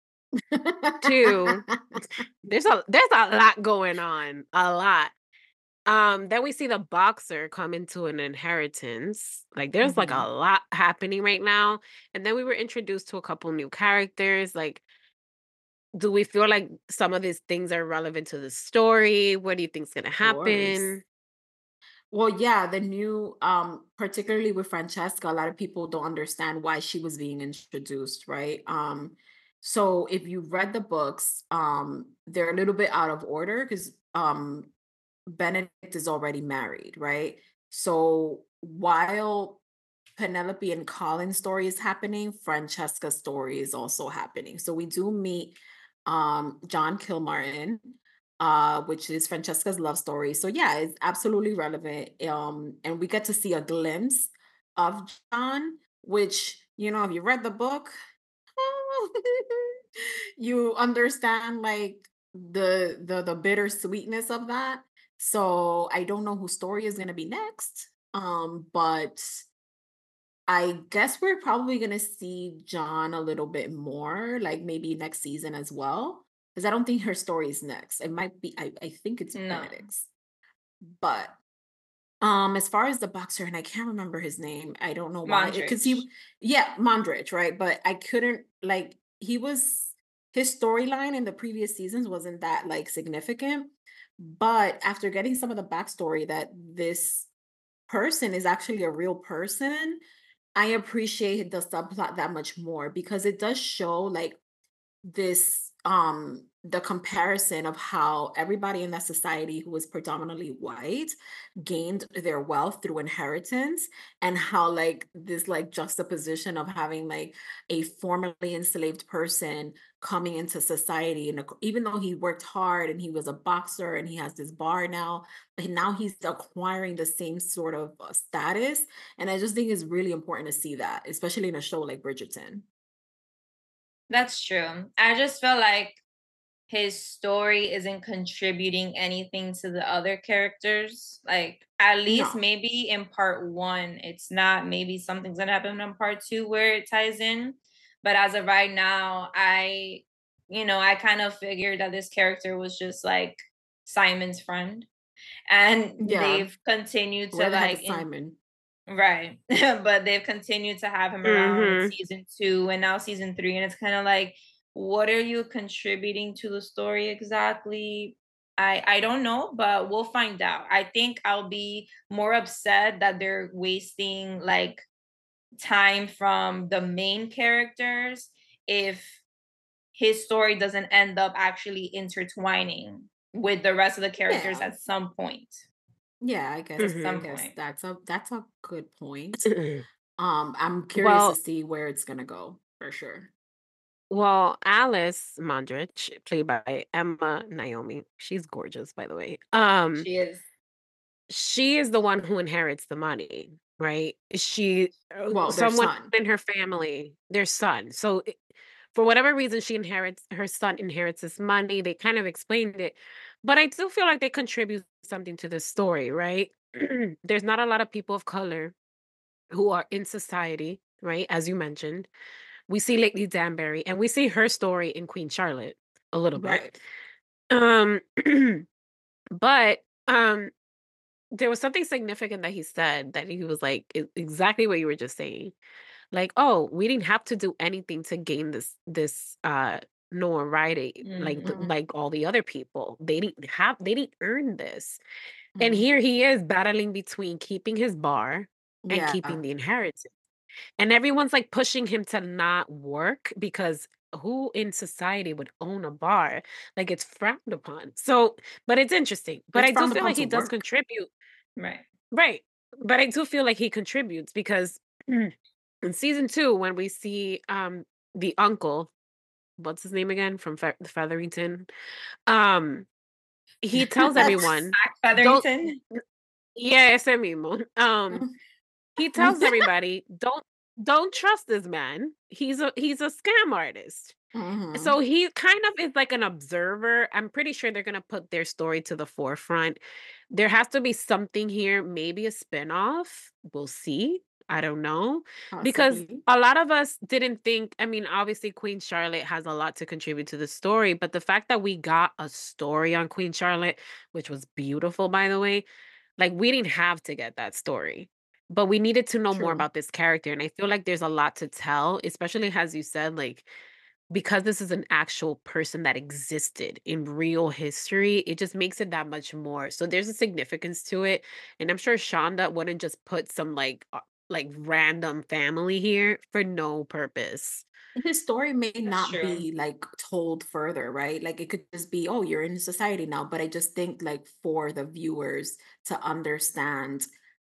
Two, there's a there's a lot going on. A lot. Um, then we see the boxer come into an inheritance. Like there's like a Mhm. lot happening right now. And then we were introduced to a couple new characters. Like, do we feel like some of these things are relevant to the story? What do you think's gonna Of course. happen? Well, yeah, the new, um, particularly with Francesca, a lot of people don't understand why she was being introduced, right? Um, so if you read the books, um, they're a little bit out of order because um Benedict is already married, right? So while Penelope and Colin's story is happening, Francesca's story is also happening. So we do meet um John Kilmartin, uh, which is Francesca's love story. So yeah, it's absolutely relevant. Um, and we get to see a glimpse of John, which, you know, if you read the book, you understand like the the the bittersweetness of that. So I don't know whose story is gonna be next. Um, but I guess we're probably gonna see John a little bit more, like maybe next season as well. Because I don't think her story is next. It might be, I, I think it's No. Benedict's. But um, as far as the boxer, and I can't remember his name, I don't know why. Because Mondrich. he, yeah, Mondrich, right? But I couldn't like he was his storyline in the previous seasons wasn't that like significant. But after getting some of the backstory that this person is actually a real person, I appreciate the subplot that much more because it does show like this um the comparison of how everybody in that society who was predominantly white gained their wealth through inheritance, and how like this like juxtaposition of having like a formerly enslaved person coming into society, and ac- even though he worked hard and he was a boxer and he has this bar now, and now he's acquiring the same sort of uh, status. And I just think it's really important to see that, especially in a show like Bridgerton. That's true. I just feel like his story isn't contributing anything to the other characters. Like, at least No. maybe in part one, it's not. Maybe something's gonna happen in part two where it ties in. But as of right now, I, you know, I kind of figured that this character was just like Simon's friend. And Yeah. they've continued to Where the heck like is in Simon? right. But they've continued to have him around in Mm-hmm. season two and now season three. And it's kind of like, what are you contributing to the story exactly? I I don't know, but we'll find out. I think I'll be more upset that they're wasting like time from the main characters if his story doesn't end up actually intertwining with the rest of the characters Yeah. at some point. Yeah, I guess At I some Mm-hmm. guess point. that's a that's a good point. Um, I'm curious to Well, see where it's gonna go for sure. well, Alice Mondrich, played by Emma Naomi, she's gorgeous, by the way. Um, She is. she is the one who inherits the money, right? She, uh, Well, their someone son. in her family, their son. So, i- for whatever reason, she inherits her son inherits this money. They kind of explained it, but I do feel like they contribute something to the story, right? There's not a lot of people of color who are in society, right? As you mentioned, we see Lady Danbury, and we see her story in Queen Charlotte a little bit. Right. Um, but um, there was something significant that he said that he was like e- exactly what you were just saying. Like, oh, we didn't have to do anything to gain this this uh notoriety like th- Mhm. Mhm. like all the other people. They didn't have they didn't earn this. And Mhm. here he is battling between keeping his bar and Yeah. keeping the inheritance. And everyone's like pushing him to not work because who in society would own a bar? Like it's frowned upon. So, but it's interesting. But It's I do frowned feel upon like to he does work. contribute. Right. Right. But I do feel like he contributes because in season two, when we see um the uncle, what's his name again from Fe- Featherington? Um, he tells everyone, Zach don't Featherington. yeah, ese mismo. Um, he tells everybody, don't don't trust this man. He's a he's a scam artist. So Mhm. he kind of is like an observer. I'm pretty sure they're gonna put their story to the forefront. There has to be something here, maybe a spinoff. We'll see. I don't know. Because Possibly. a lot of us didn't think, I mean, obviously Queen Charlotte has a lot to contribute to the story, but the fact that we got a story on Queen Charlotte, which was beautiful by the way, like we didn't have to get that story. But we needed to know more True. about this character. And I feel like there's a lot to tell, especially as you said, like because this is an actual person that existed in real history, it just makes it that much more. So there's a significance to it, and I'm sure Shonda wouldn't just put some like uh, like random family here for no purpose. His story may That's not true. be like told further, right? Like it could just be, oh, you're in society now. But I just think like for the viewers to understand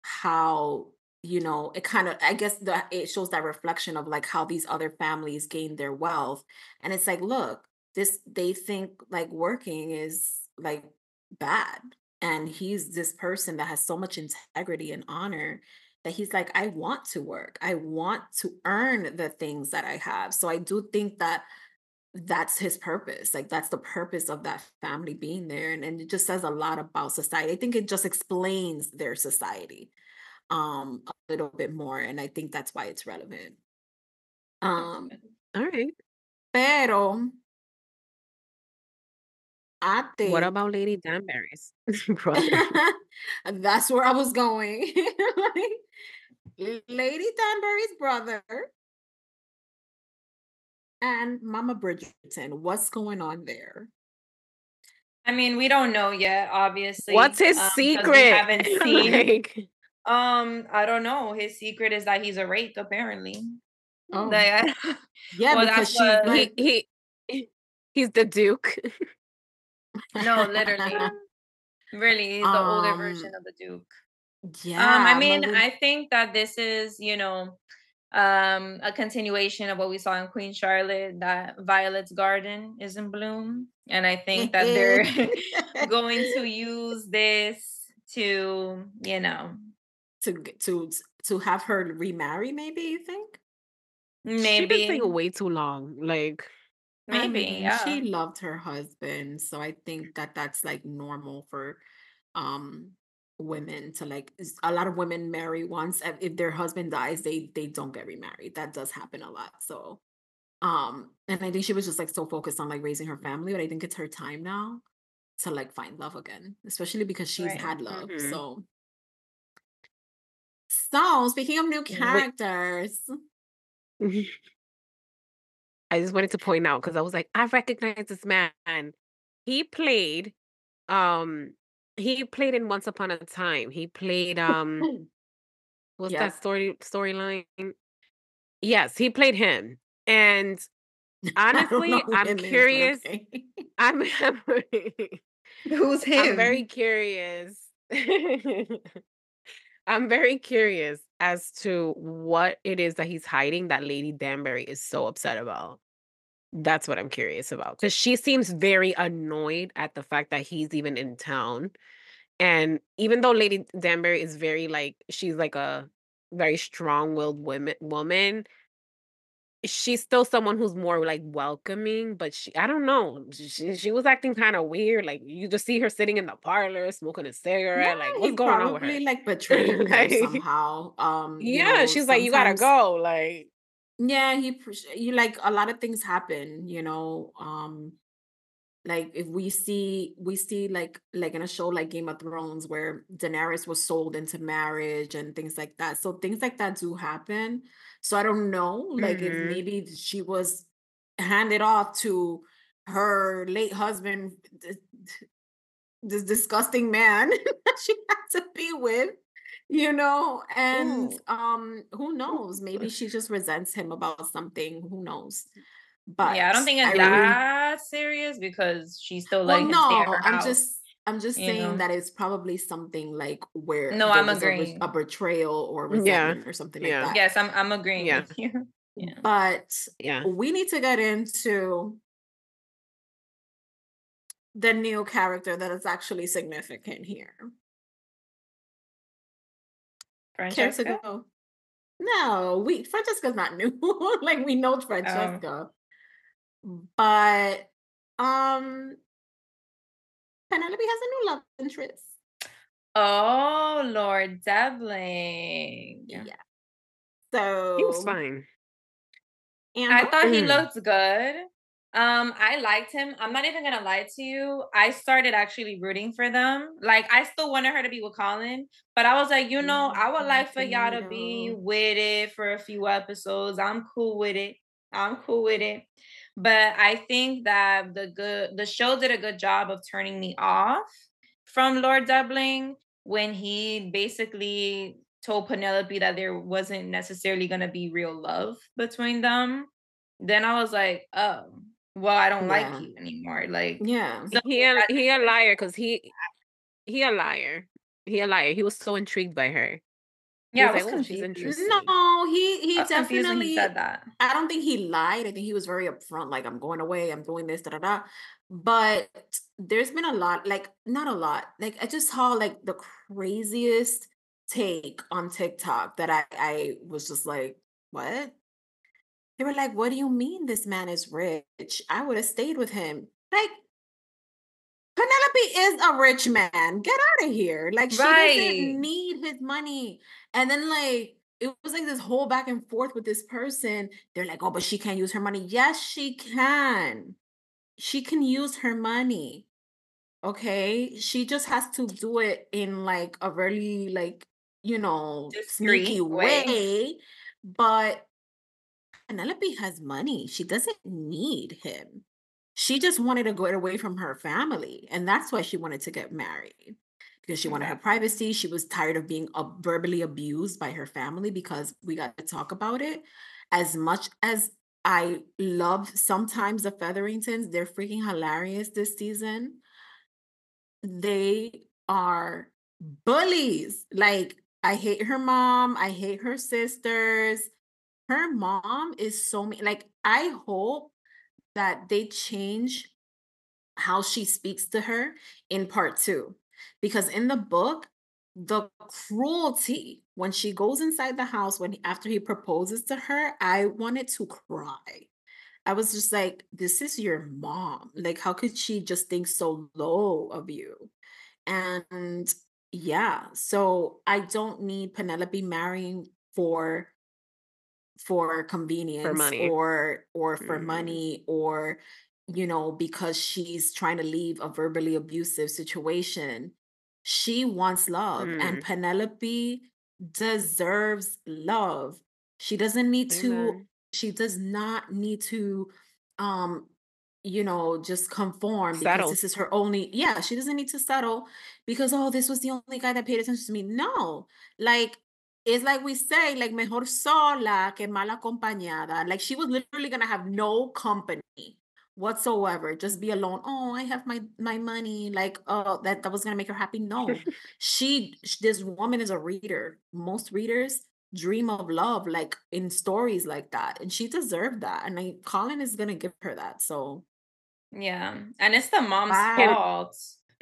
how, you know, it kind of, I guess that it shows that reflection of like how these other families gain their wealth. And it's like, look, this, they think like working is like bad. And he's this person that has so much integrity and honor that he's like, I want to work. I want to earn the things that I have. So I do think that that's his purpose. Like that's the purpose of that family being there. And, and it just says a lot about society. I think it just explains their society um a little bit more. And I think that's why it's relevant. That's Um, good. All right. pero I What think about Lady Danbury's brother? that's where I was going. Like, Lady Danbury's brother and Mama Bridgerton, what's going on there? I mean, we don't know yet, What's obviously, his um, because we secret? haven't seen. Like, Um, I don't know. His secret is that he's a rake, apparently. Oh, Like, I, yeah, well, that's because she's what. he like, he He's the Duke. No, literally. Really, he's the older version um, of the Duke. Um, I yeah, mean, Melin. I think that this is, you know, um, a continuation of what we saw in Queen Charlotte, that Violet's garden is in bloom. And I think that they're going to use this to, you know, to g- to to have her remarry. Maybe you think? She been single maybe, way too long. Like, I maybe, mean, she yeah. loved her husband, so I think that that's like normal for um women to like s- a lot of women marry once if if their husband dies, they they don't get remarried. That does happen a lot. So um and I think she was just like so focused on like raising her family, but I think it's her time now to like find love again, especially because she's Right. had love. hmm So so speaking of new wait. characters, I just wanted to point out because I was like, I recognize this man. He played, um, he played in Once Upon a Time. He played, um, what's that yep. story storyline? Yes, he played him. And I don't know honestly, who I'm him is, but curious. okay. I'm Who's I'm very him? curious. I'm very curious as to what it is that he's hiding that Lady Danbury is so upset about. That's what I'm curious about. Because she seems very annoyed at the fact that he's even in town. And even though Lady Danbury is very like, she's like a very strong-willed women woman, she's still someone who's more like welcoming, but she I don't know. She, she was acting kind of weird. Like you just see her sitting in the parlor smoking a Yeah, cigarette. Like, what's he going on with her? probably like betrayed her Like, somehow. Um, you yeah, know, she's like, you gotta sometimes, go. Like, yeah, he pr- you like a lot of things happen, you know. Um, like if we see we see like like in a show like Game of Thrones where Daenerys was sold into marriage and things like that. So things like that do happen. So I don't know, like if hmm maybe she was handed off to her late husband, this disgusting man that she had to be with, you know, and Ooh. um who knows, maybe she just resents him about something, who knows. But Yeah, I don't think I it's really, that serious because she still well, let him stay no, at her i'm house, just i'm just you saying know. that it's probably something like where No, there I'm was a, re- a agreeing. betrayal or Yeah. resentment or something like Yeah. that. Yes, I'm I'm agreeing Yeah. with you. Yeah. But Yeah. we need to get into the new character that is actually significant here. Care to Francesca? go? No, we Francesca's not new. Like we know Um, Francesca, but um Penelope has a new love interest. oh, Lord Devling. Yeah. He was So fine. I Amber, thought he looked good. Um, I liked him. I'm not even gonna lie to you. I started actually rooting for them. Like, I still wanted her to be with Colin, but I was like, you know, I would like for y'all to be tomato. with it for a few episodes. I'm cool with it. I'm cool with it. But I think that the good the show did a good job of turning me off from Lord Dublin when he basically told Penelope that there wasn't necessarily going to be real love between them. Then I was like, oh, well, I don't like Yeah. you anymore. Like, Yeah. so He a, at he a the end, liar because he he a liar. He a liar. He was so intrigued by her. He yeah, I was like, was oh, she's confused. interesting. No, he I he was confused when he said definitely, that. I don't think he lied. I think he was very upfront, like I'm going away, I'm doing this, da da da. But there's been a lot, like not a lot. Like I just saw like the craziest take on TikTok that I I was just like, what? They were like, what do you mean this man is rich? I would have stayed with him. Like Penelope is a rich man. Get out of here. Like she doesn't Right. need his money. And then like it was like this whole back and forth with this person. They're like, "Oh, but she can't use her money." Yes, she can. She can use her money. Okay? She just has to do it in like a really like, you know, sneaky Discreet way. way. But Penelope has money. She doesn't need him. She just wanted to get away from her family. And that's why she wanted to get married because she wanted her Exactly. privacy. She was tired of being uh, verbally abused by her family because we got to talk about it. As much as I love sometimes the Featheringtons. They're freaking hilarious this season. They are bullies. Like, I hate her mom. I hate her sisters. Her mom is so mean. Like, I hope that they change how she speaks to her in part two. Because in the book, the cruelty when she goes inside the house when after he proposes to her, I wanted to cry. I was just like, this is your mom. Like, how could she just think so low of you? And yeah, so I don't need Penelope marrying for for For convenience money. or or for Mm. money or you know because she's trying to leave a verbally abusive situation. She wants love and Mm. Penelope deserves love. She doesn't need to Amen. she does not need to um you know just conform because Settle. this is her only yeah, she doesn't need to settle because oh this was the only guy that paid attention to me. No. Like it's like we say, like, mejor sola que mal acompañada. Like, she was literally gonna have no company whatsoever. Just be alone. Oh, I have my my money. Like, oh, that that was gonna make her happy. No, she sh- this woman is a reader. Most readers dream of love, like in stories like that, and she deserved that. And I, Colin is gonna give her that. So Yeah. And it's the mom's Can bye. fault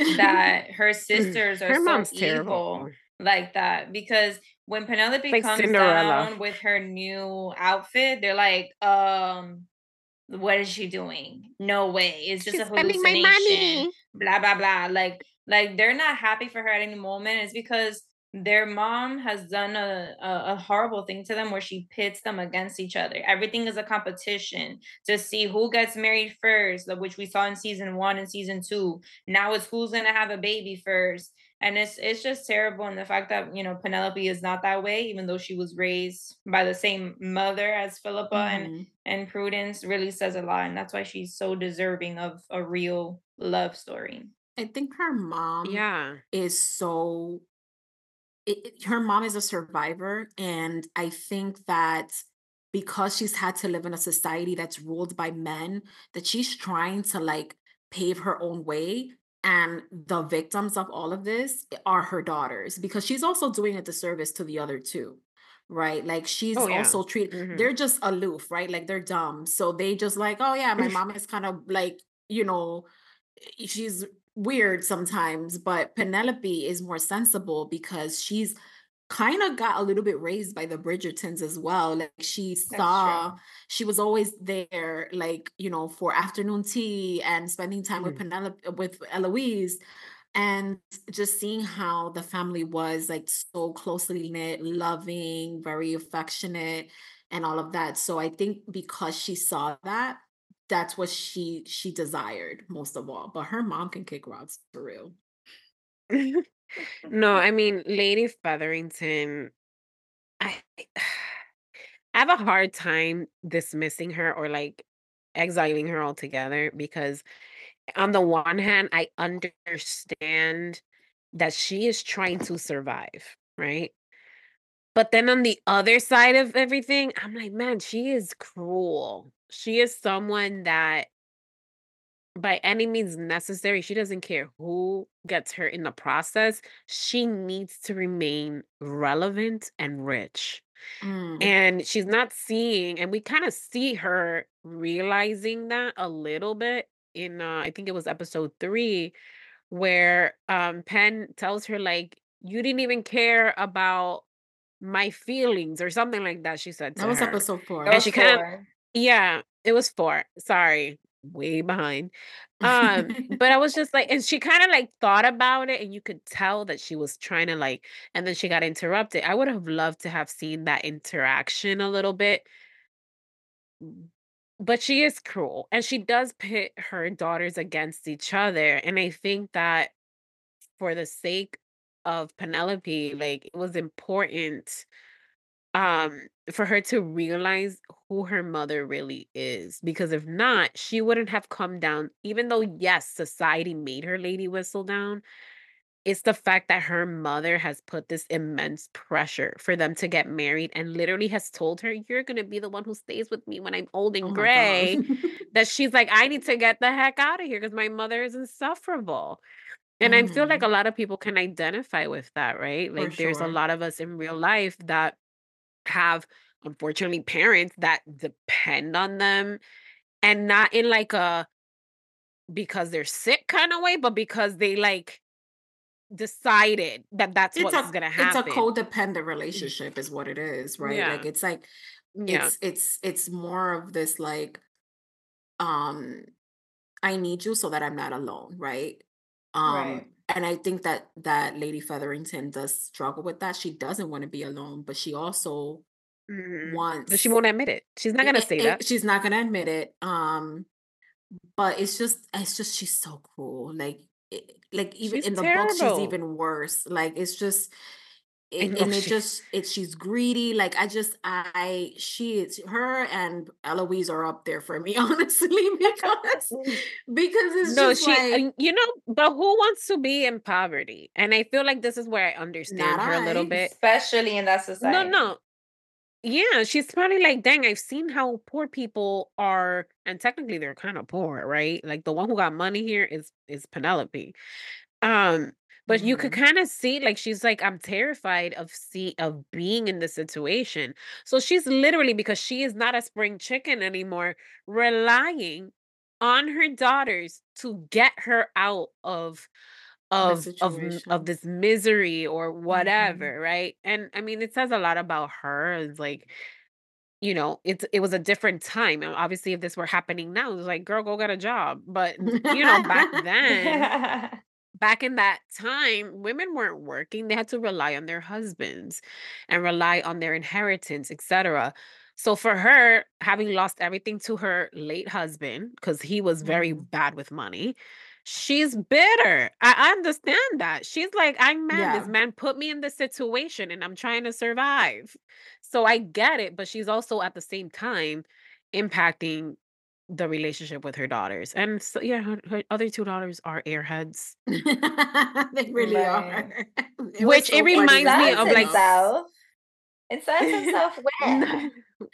that her sisters are her so mom's terrible. evil like that. Because when Penelope Like comes Cinderella. down with her new outfit, they're like, um, what is she doing? No way. It's just a She's spending my hallucination. money. Blah blah blah. Like like they're not happy for her at any moment. It's because their mom has done a, a, a horrible thing to them where she pits them against each other. Everything is a competition to see who gets married first, like, which we saw in season one and season two. Now it's who's gonna have a baby first. And it's it's just terrible. And the fact that you know Penelope is not that way, even though she was raised by the same mother as Philippa and Mhm. and Prudence, really says a lot. And that's why she's so deserving of a real love story. I think her mom Yeah. is so it, it- her mom is a survivor and I think that because she's had to live in a society that's ruled by men that she's trying to like pave her own way and the victims of all of this are her daughters because she's also doing a disservice to the other two, right? Like she's Oh yeah. also treated hmm they're just aloof, right? Like they're dumb, so they just like oh yeah my mom is kind of like you know she's weird sometimes, but Penelope is more sensible because she's kind of got a little bit raised by the Bridgertons as well. Like she That's true. saw, she was always there, like, you know, for afternoon tea and spending time with Penelope, with Eloise, and just seeing how the family was like so closely knit, loving, very affectionate, and all of that. So I think because she saw that, that's what she she desired most of all. But her mom can kick rocks for real. No, I mean Lady Featherington. I I have a hard time dismissing her or like exiling her altogether because on the one hand, I understand that she is trying to survive, right? But then on the other side of everything, I'm like, man, she is cruel. She is someone that by any means necessary, she doesn't care who gets her in the process. She needs to remain relevant and rich. Mm. And she's not seeing, and we kind of see her realizing that a little bit in uh, I think it was episode three, where um Penn tells her like, you didn't even care about my feelings or something like that, she said That to was her. episode It And four. was she kind of, four. yeah, it was four. Sorry, way behind. Um, but I was just like, and she kind of like thought about it, and you could tell that she was trying to like, and then she got interrupted. I would have loved to have seen that interaction a little bit, but she is cruel, and she does pit her daughters against each other. And I think that for the sake of Penelope, like it was important um for her to realize who her mother really is, because if not she wouldn't have come down, even though yes society made her Lady Whistledown. it's the fact that her mother has put this immense pressure for them to get married and literally has told her, "You're gonna be the one who stays with me when I'm old Oh and my God. gray." That she's like, "I need to get the heck out of here because my mother is insufferable." And I feel like a hmm lot of people can identify with that, right? For Like there's a sure. lot of us in real life that have, unfortunately, parents that depend on them, and not in like a because they're sick kind of way, but because they like decided that that's It's what's a gonna it's a happen. codependent relationship is what it is, right? Like Yeah. it's like Yeah. it's it's it's more of this like um I need you so that I'm not alone, right? Um Right. and I think that that Lady Featherington does struggle with that. She doesn't want to be alone, but she also Mhm. But she wants won't admit it. She's not gonna it, say that. it, she's not going to admit it. Um but it's just it's just she's so cruel. Like it, like even She's in the book she's terrible. even worse. Like it's just I it, know and it she just it she's greedy. Like I just I she is her and Eloise are up there for me honestly because because it's No, just she like and you know, but who wants to be in poverty? And I feel like this is where I not understand her a little I. bit. Especially in that No, society. no. Yeah, she's probably like, dang, I've seen how poor people are, and technically they're kind of poor, right? Like the one who got money here is is Penelope. Um, but you could Mhm. kind of see like she's like, I'm terrified of see of being in this situation. So she's literally, because she is not a spring chicken anymore, relying on her daughters to get her out of The of of m- of situation. this misery or Mhm. whatever, right? And I mean, it says a lot about her. It's like, you know, it's it was a different time. And obviously, if this were happening now, it's like, girl, go get a job. But you know, back then, back in that time, women weren't working. They had to rely on their husbands and rely on their inheritance, et cetera. So for her, having lost everything to her late husband, because he was very Mhm. bad with money, she's bitter. I I understand that. She's like, I'm mad. This Yeah. man put me in this situation and I'm trying to survive. So I get it, but she's also at the same time impacting the relationship with her daughters. And so yeah, her, her other two daughters are airheads. They really Right. are. It was Which it so It funny reminds me listening says of to like them. s- itself. It says himself where? No.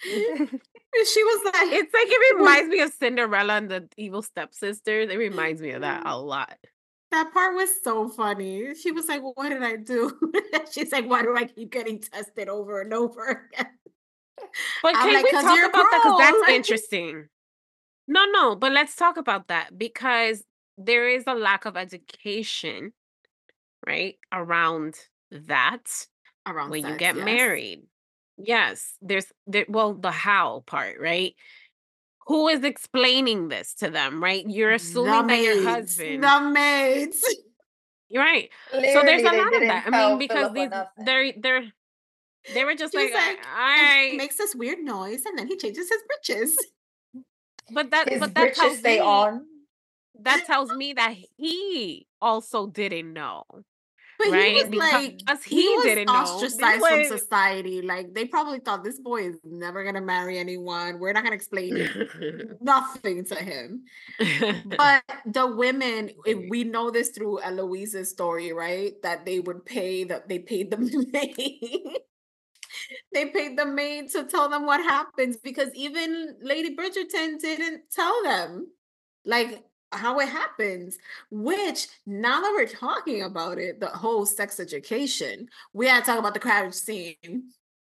She was like It's like it when reminds me of Cinderella and the evil stepsisters. It reminds me of that a lot. that part was so funny. She was like, "What did I do?" She's like, "Why do I keep getting tested over and over again?" But I'm can like, we "Cause talk you're about that? Because cruel." that's interesting. No, no, but let's talk about that because there is a lack of education, right, around that Around when you sex, get yes. married. Yes, there's there, well, the how part, right? Who is explaining this to them, right? You're The assuming that your maids, husband. the maids. You're right. So there's Literally, a they lot of didn't that. I mean, tell because Philip or these nothing. they're they're they were just She like, was all like, and he right, makes this weird noise, and then he changes his britches. but that His but that britches tells stay me on. that tells me that he also didn't know, But he right? was Because like, Mm. he he was didn't know. This ostracized from way. society. Like they probably thought this boy is never gonna marry anyone. We're not gonna explain nothing to him. But the women, if Right. we know this through Eloise's story, right? That they would pay that they paid the maid. They paid the maid to tell them what happens because even Lady Bridgerton didn't tell them like how it happens. Which now that we're talking about it, the whole sex education, we had to talk about the carriage scene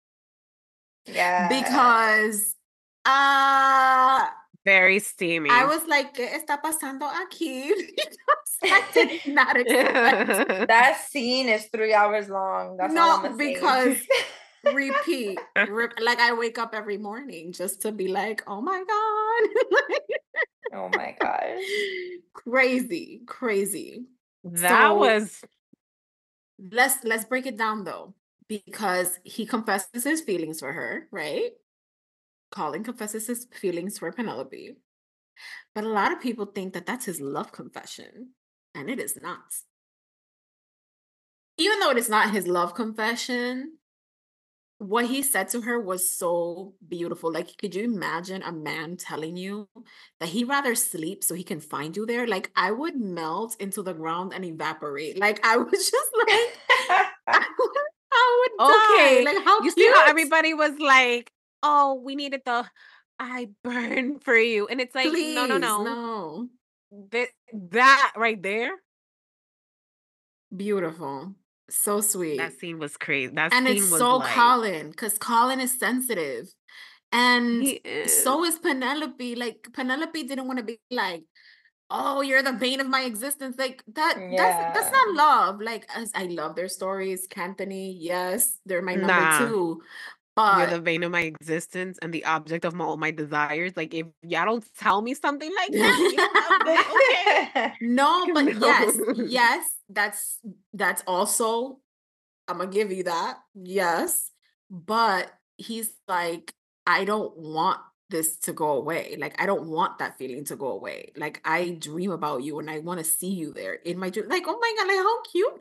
Yeah. because uh Very I steamy. was like, ¿qué está pasando aquí? Because I did not expect. That scene is three hours long. That's all I'm No, gonna say. because repeat. Re- like I wake up every morning just to be like, oh my God. Oh my gosh. Crazy, crazy. That So was let's let's break it down though, because he confesses his feelings for her, right? Colin confesses his feelings for Penelope. But a lot of people think that that's his love confession, and it is not. Even though it is not his love confession, what he said to her was so beautiful. Like, could you imagine a man telling you that he'd rather sleep so he can find you there? Like, I would melt into the ground and evaporate. Like, I was just like, I would, I would die. Okay. Like, how You see how cute. everybody was like, oh, we needed the I burn for you. And it's like, no, no, Please, no. no. That, that right there, Beautiful. So that sweet. scene was crazy. That And it's scene was so like, Colin, because Colin is sensitive. And he is. so is Penelope. Like, Penelope didn't want to be like, oh, you're the bane of my existence. Like that, that's that's Yeah. not love. Like, as I love their stories. Canthony, yes, they're my number Nah, two. you're But the vein of my existence and the object of my, all my desires. Like, if y'all don't tell me something like that, you don't have me. Okay. no, but yes, No. yes, that's that's also, I'm gonna give you that. Yes. But he's like, I don't want this to go away. Like, I don't want that feeling to go away. Like, I dream about you and I want to see you there in my dream. Like, oh my God, like how cute.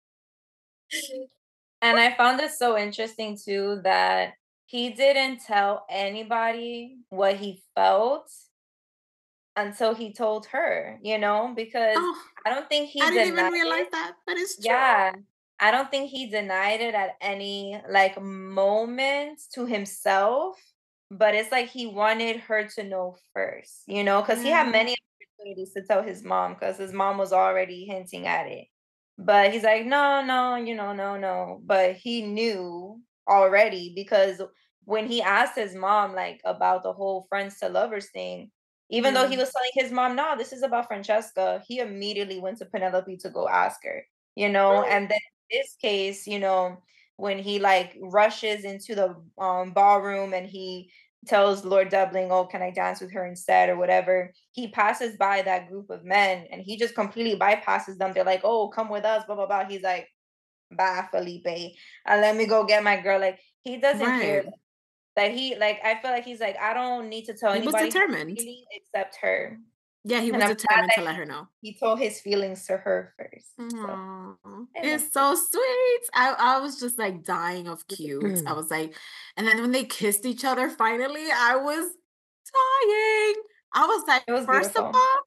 And I found it so interesting too that he didn't tell anybody what he felt until he told her, you know, because Oh, I don't think he I didn't even denied realize it. that, but it's true. Yeah. I don't think he denied it at any like moment to himself, but it's like he wanted her to know first, you know, because he had Yeah. many opportunities to tell his mom because his mom was already hinting at it. But he's like, no, no, you know, no, no. But he knew already because when he asked his mom like about the whole friends to lovers thing, even though Yeah. he was telling his mom, no, this is about Francesca, he immediately went to Penelope to go ask her, you know, Right. and then in this case, you know, when he like rushes into the um ballroom and he tells Lord Dublin, oh, can I dance with her instead or whatever? He passes by that group of men and he just completely bypasses them. They're like, oh, come with us, blah, blah, blah. He's like, bye, Felipe. And let me go get my girl. Like, he doesn't care Right. that he, like, I feel like he's like, I don't need to tell He was anybody how I'm determined. feeling except her. Yeah, he And was I'm glad determined to that let he, her know. he told his feelings to her first. So Aw, I it's liked it. so sweet. I, I was just like dying of cute. I was like, and then when they kissed each other finally, I was dying. I was like, It was first of beautiful. all,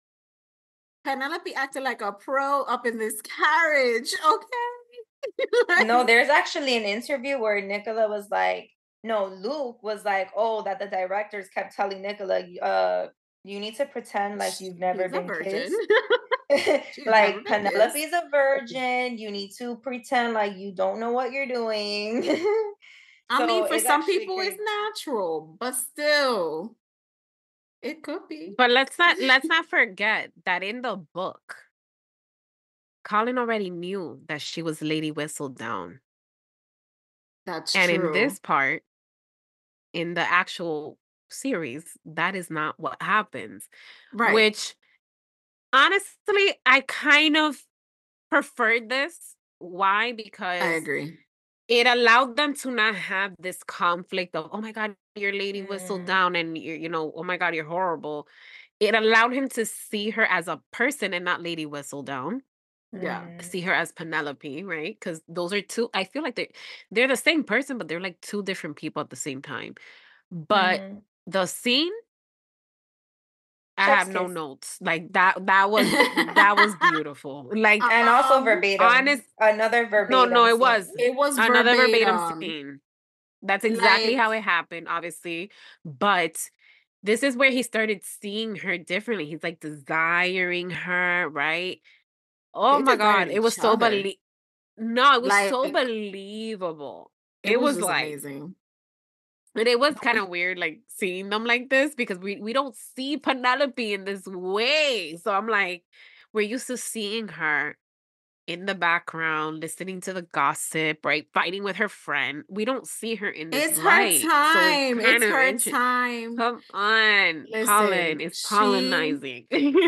Penelope acted like a pro up in this carriage, okay? No, Like, there's actually an interview where Nicola was like, no, Luke was like, oh, that the directors kept telling Nicola, y- uh, you need to pretend like you've never she's a been virgin. kissed. She's never Like been kissed. Penelope's a virgin. You need to pretend like you don't know what you're doing. I So mean, for it's some actually people, it's crazy. natural, but still, it could be. But let's not let's not forget that in the book, Colin already knew that she was Lady Whistledown. That's And in true. this part, in the actual series, that is not what happens. Right. Which honestly, I kind of preferred this. Why? I Because agree. it allowed them to not have this conflict of, oh my God, your Lady Mm, Whistledown, and you're, you know, oh my God, you're horrible. It allowed him to see her as a person and not Lady Whistledown. Yeah. mhm, See her as Penelope, right? Because those are two. I feel like they they're the same person, but they're like two different people at the same time. But mhm. the scene, I Chef's have no kiss. notes. Like that. That was that was beautiful. Like And also Um, verbatim. honest. Another No, no, verbatim it was scene. it was another verbatim verbatim. scene. That's exactly Like, how it happened, obviously. But this is where he started seeing her differently. He's like desiring her, right? Oh they my God. desired It was each so other. belie no, it was Like, so believable. it It was was just like, amazing. and it was kind of weird, like seeing them like this because we we don't see Penelope in this way. So I'm like, we're used to seeing her in the background, listening to the gossip, right? Fighting with her friend. We don't see her in this It's her light. So it's time. kind It's of her interesting. time. Come on, Colin Listen, is she colonizing.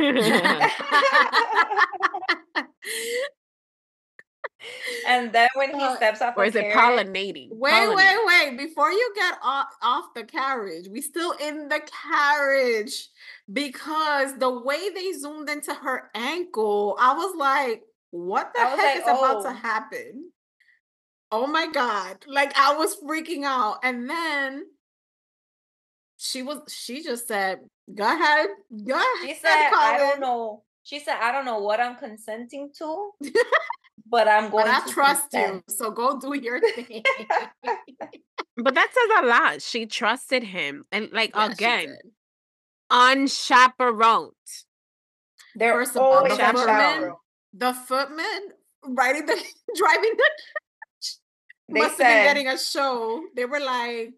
And then when he uh, steps off Or a is it carriage, pollinating? wait, wait, Pollinating. wait. Before you get off, off the carriage, we still in the carriage because the way they zoomed into her ankle, I was like, what the I was heck like, is about to oh, happen? Oh my God. Like I was freaking out. And then she was she just said, go ahead. Go She ahead, said, I don't Colin. know. She said, I don't know what I'm consenting to, but I'm But going I to trust you. consent. So go do your thing. But that says a lot. She trusted him. And like Yeah, she again, did. unchaperoned. They're First of all, the always Unchaperoned. footman, unchaperoned. the footman riding the driving the They must have been said, getting a show. They were like,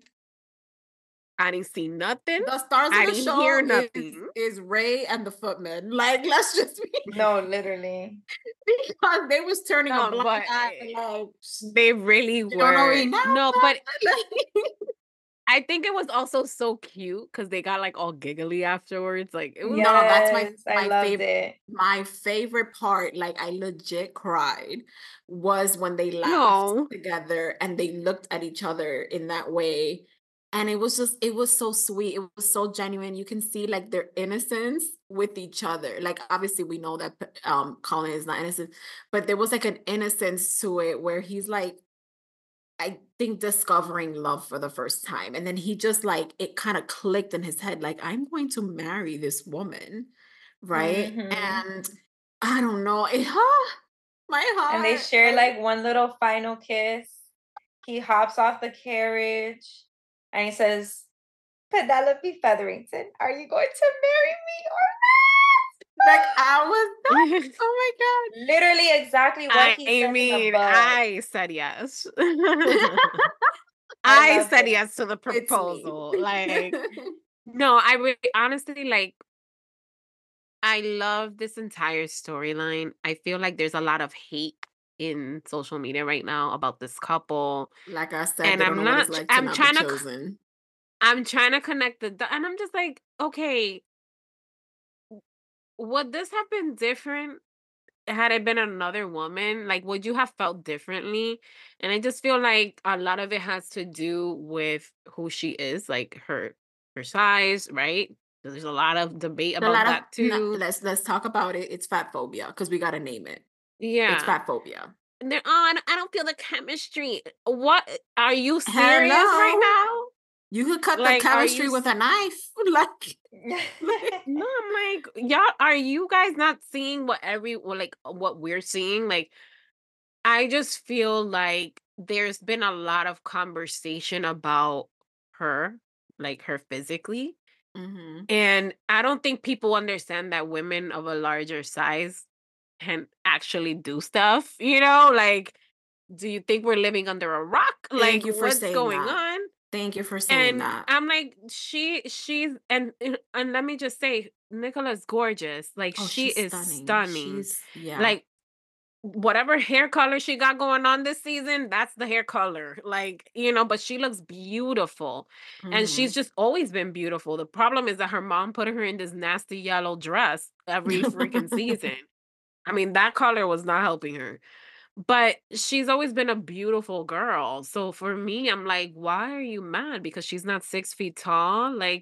I didn't see nothing. the stars I of the didn't show hear is, nothing. is Ray and the footman. Like, let's just be no, literally. because they was turning a No, blind but eye eh, like they really you don't know were. me now. No, but Like, I think it was also so cute because they got like all giggly afterwards. Like it was no, that's my Yes, I my loved favorite it. my favorite part. Like I legit cried was when they laughed no. together and they looked at each other in that way. And it was just, it was so sweet. It was so genuine. You can see like their innocence with each other. Like obviously we know that um Colin is not innocent, but there was like an innocence to it where he's like, I think discovering love for the first time. And then he just like, it kind of clicked in his head, like, I'm going to marry this woman. Right. hmm And I don't know. It, huh, my And they heart. share Like, like one little final kiss. He hops off the carriage and he says, Penelope Featherington, are you going to marry me or like not? I was not. Oh my God. Literally exactly what I he said in the mean, book. I said yes. I I loved said it. yes to the It's me. proposal. Like, no, I really honestly like I love this entire storyline. I feel like there's a lot of hate in social media right now about this couple. Like I said, And they don't I'm know what it's not like to I'm not be trying to c- chosen. I'm trying to connect the dot, and I'm just like, okay, would this have been different had it been another woman? Like, would you have felt differently? And I just feel like a lot of it has to do with who she is, like her her size, right? There's a lot of debate A about lot of that no, too. let's let's talk about it. It's fat phobia because we got to name it. It's Yeah. fat phobia. And they're on, I don't feel the chemistry. What are you serious right Hello. now? You could cut the Like, are you chemistry with s- a knife. Like, like no, I'm like, y'all, are you guys not seeing what every well, like what we're seeing? Like, I just feel like there's been a lot of conversation about her, like her physically. mhm. And I don't think people understand that women of a larger size can actually do stuff, you know? Like, do you think we're living under a rock? Thank Like, you for what's saying going that. on? Thank you for saying And that. I'm like, she, she's, and and and let me just say, Nicola's gorgeous. Like, Oh, she she's is stunning. stunning. She's yeah. Like, whatever hair color she got going on this season, that's the hair color. Like, you know, but she looks beautiful. And she's Mhm. just always been beautiful. The problem is that her mom put her in this nasty yellow dress every freaking season. I mean, that color was not helping her. But she's always been a beautiful girl. So for me, I'm like, why are you mad? Because she's not six feet tall? Like,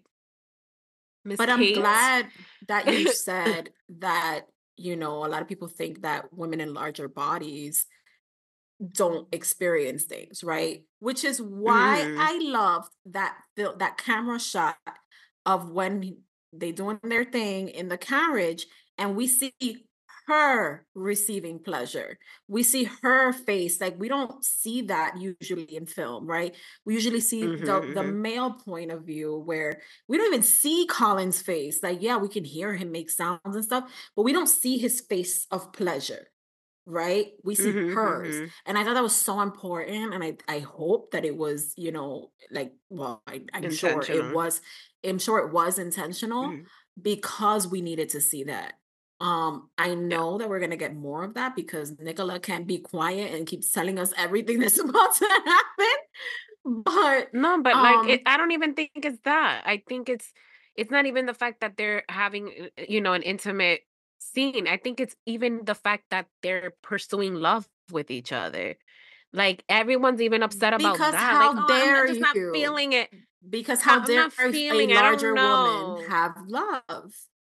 Miss But I'm Kate? glad that you said that, you know, a lot of people think that women in larger bodies don't experience things, right? Which is why Mhm. I loved that fil- that camera shot of when they doing their thing in the carriage and we see her receiving pleasure. We see her face. Like we don't see that usually in film, right? We usually see Mhm. the the Mhm. male point of view where we don't even see Colin's face. Like, yeah, we can hear him make sounds and stuff, but we don't see his face of pleasure, right? We see Mhm. hers. Mhm. And I thought that was so important. And I, I hope that it was, you know, like, well, I, I'm sure it Intentional. was, I'm sure it was intentional Mhm. because we needed to see that. Um, I Yeah. know that we're gonna get more of that because Nicola can't be quiet and keeps telling us everything that's about to happen. But No, but like it, um, I don't even think it's that. I think it's it's not even the fact that they're having uh, you know an intimate scene. I think it's even the fact that they're pursuing love with each other. Like everyone's even upset about because that. Like, how oh, I'm not dare just not you? feeling it. Because How how I'm dare not a feeling. I don't larger woman know. have love?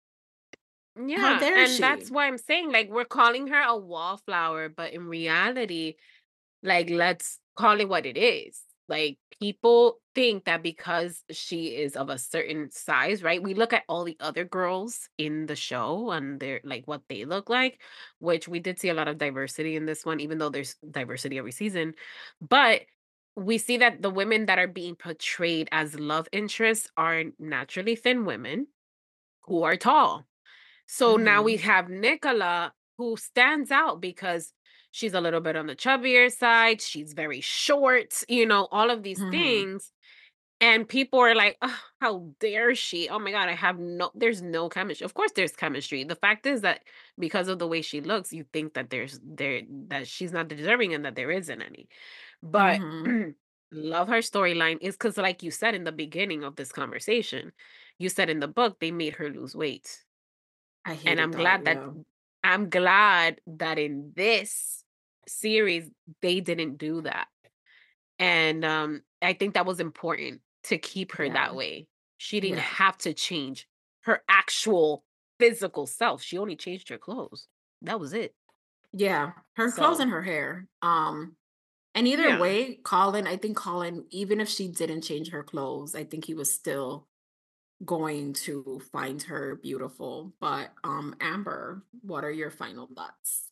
How Yeah, dare and that's she? why I'm saying like we're calling her a wallflower, but in reality, like let's call it what it is. Like, people think that because she is of a certain size, right? We look at all the other girls in the show and they're like what they look like, which we did see a lot of diversity in this one, even though there's diversity every season. But we see that the women that are being portrayed as love interests are naturally thin women who are tall. So now we Mhm. have Nicola, who stands out because she's a little bit on the chubbier side. She's very short, you know, all of these Mhm. things. And people are like, oh, how dare she? Oh my God, I have no, there's no chemistry. Of course there's chemistry. The fact is that because of the way she looks, you think that there's there that she's not deserving and that there isn't any. But Mhm. love her storyline is because, like you said in the beginning of this conversation, you said in the book they made her lose weight. I And hated I'm that, glad that yeah. I'm glad that in this series they didn't do that. And um I think that was important to keep her Yeah. that way. She didn't Yeah. have to change her actual physical self. She only changed her clothes. That was it. Yeah. Her clothes So, and her hair. Um, and either yeah. way, Colin, I think Colin, even if she didn't change her clothes, I think he was still going to find her beautiful. But um, Amber, what are your final thoughts?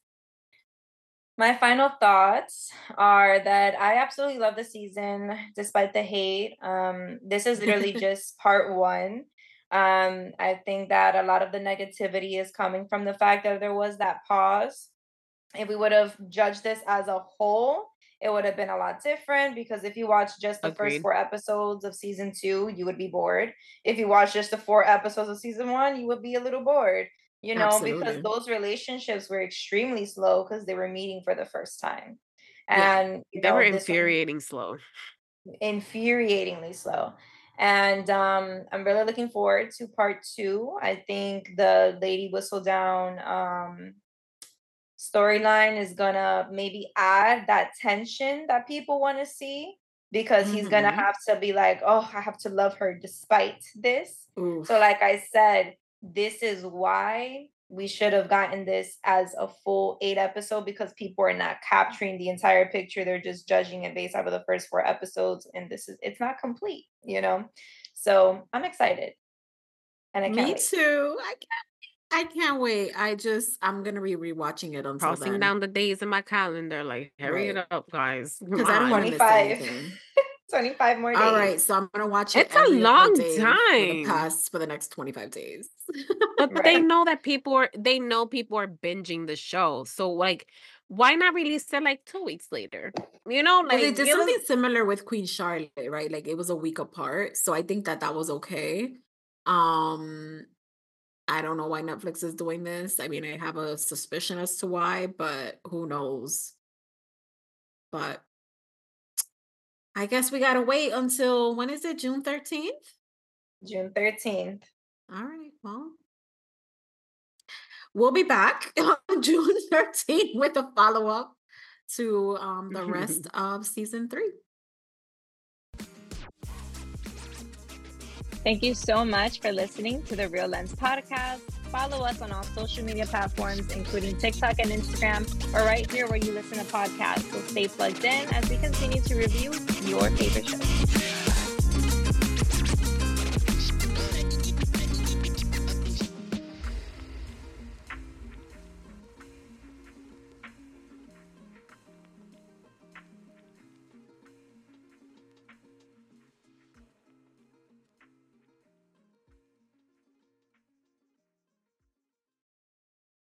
My final thoughts are that I absolutely love the season despite the hate. Um, this is literally just part one. Um, I think that a lot of the negativity is coming from the fact that there was that pause. If we would have judged this as a whole, it would have been a lot different because if you watch just the first Agreed. four episodes of season two, you would be bored. If you watch just the four episodes of season one, you would be a little bored, you know, because Absolutely. those relationships were extremely slow because they were meeting for the first time. Yeah. And, you They were know, this one infuriating slow. infuriatingly slow. And um, I'm really looking forward to part two. I think the Lady Whistledown um storyline is gonna maybe add that tension that people want to see because he's gonna Mm-hmm. have to be like, oh, I have to love her despite this. So, Oof. like I said, this is why we should have gotten this as a full eight episode because people are not capturing the entire picture. They're just judging it based off of the first four episodes, and this is it's not complete, you know. So I'm excited and I can't Me wait. too. I I can't wait. I just I'm gonna be rewatching it until Crossing then. down the days in my calendar, like, hurry Right. it up, guys. Come Because I don't want to on. miss twenty-five, anything. twenty-five more All days. right. So I'm gonna watch it It's a every other long day for the time. past for the next twenty-five days. But they Right. know that people are they know people are binging the show. So, like, why not release it like two weeks later? You know, Well, they like, did give us something similar with Queen Charlotte, right? Like it was a week apart. So I think that that was okay. Um, I don't know why Netflix is doing this. I mean, I have a suspicion as to why, but who knows? But I guess we gotta wait until when is it? June thirteenth? June thirteenth. All right. Well, we'll be back on June thirteenth with a follow-up to um the rest of season three. Thank you so much for listening to the Real Lens podcast. Follow us on all social media platforms, including TikTok and Instagram, or right here where you listen to podcasts. So stay plugged in as we continue to review your favorite shows.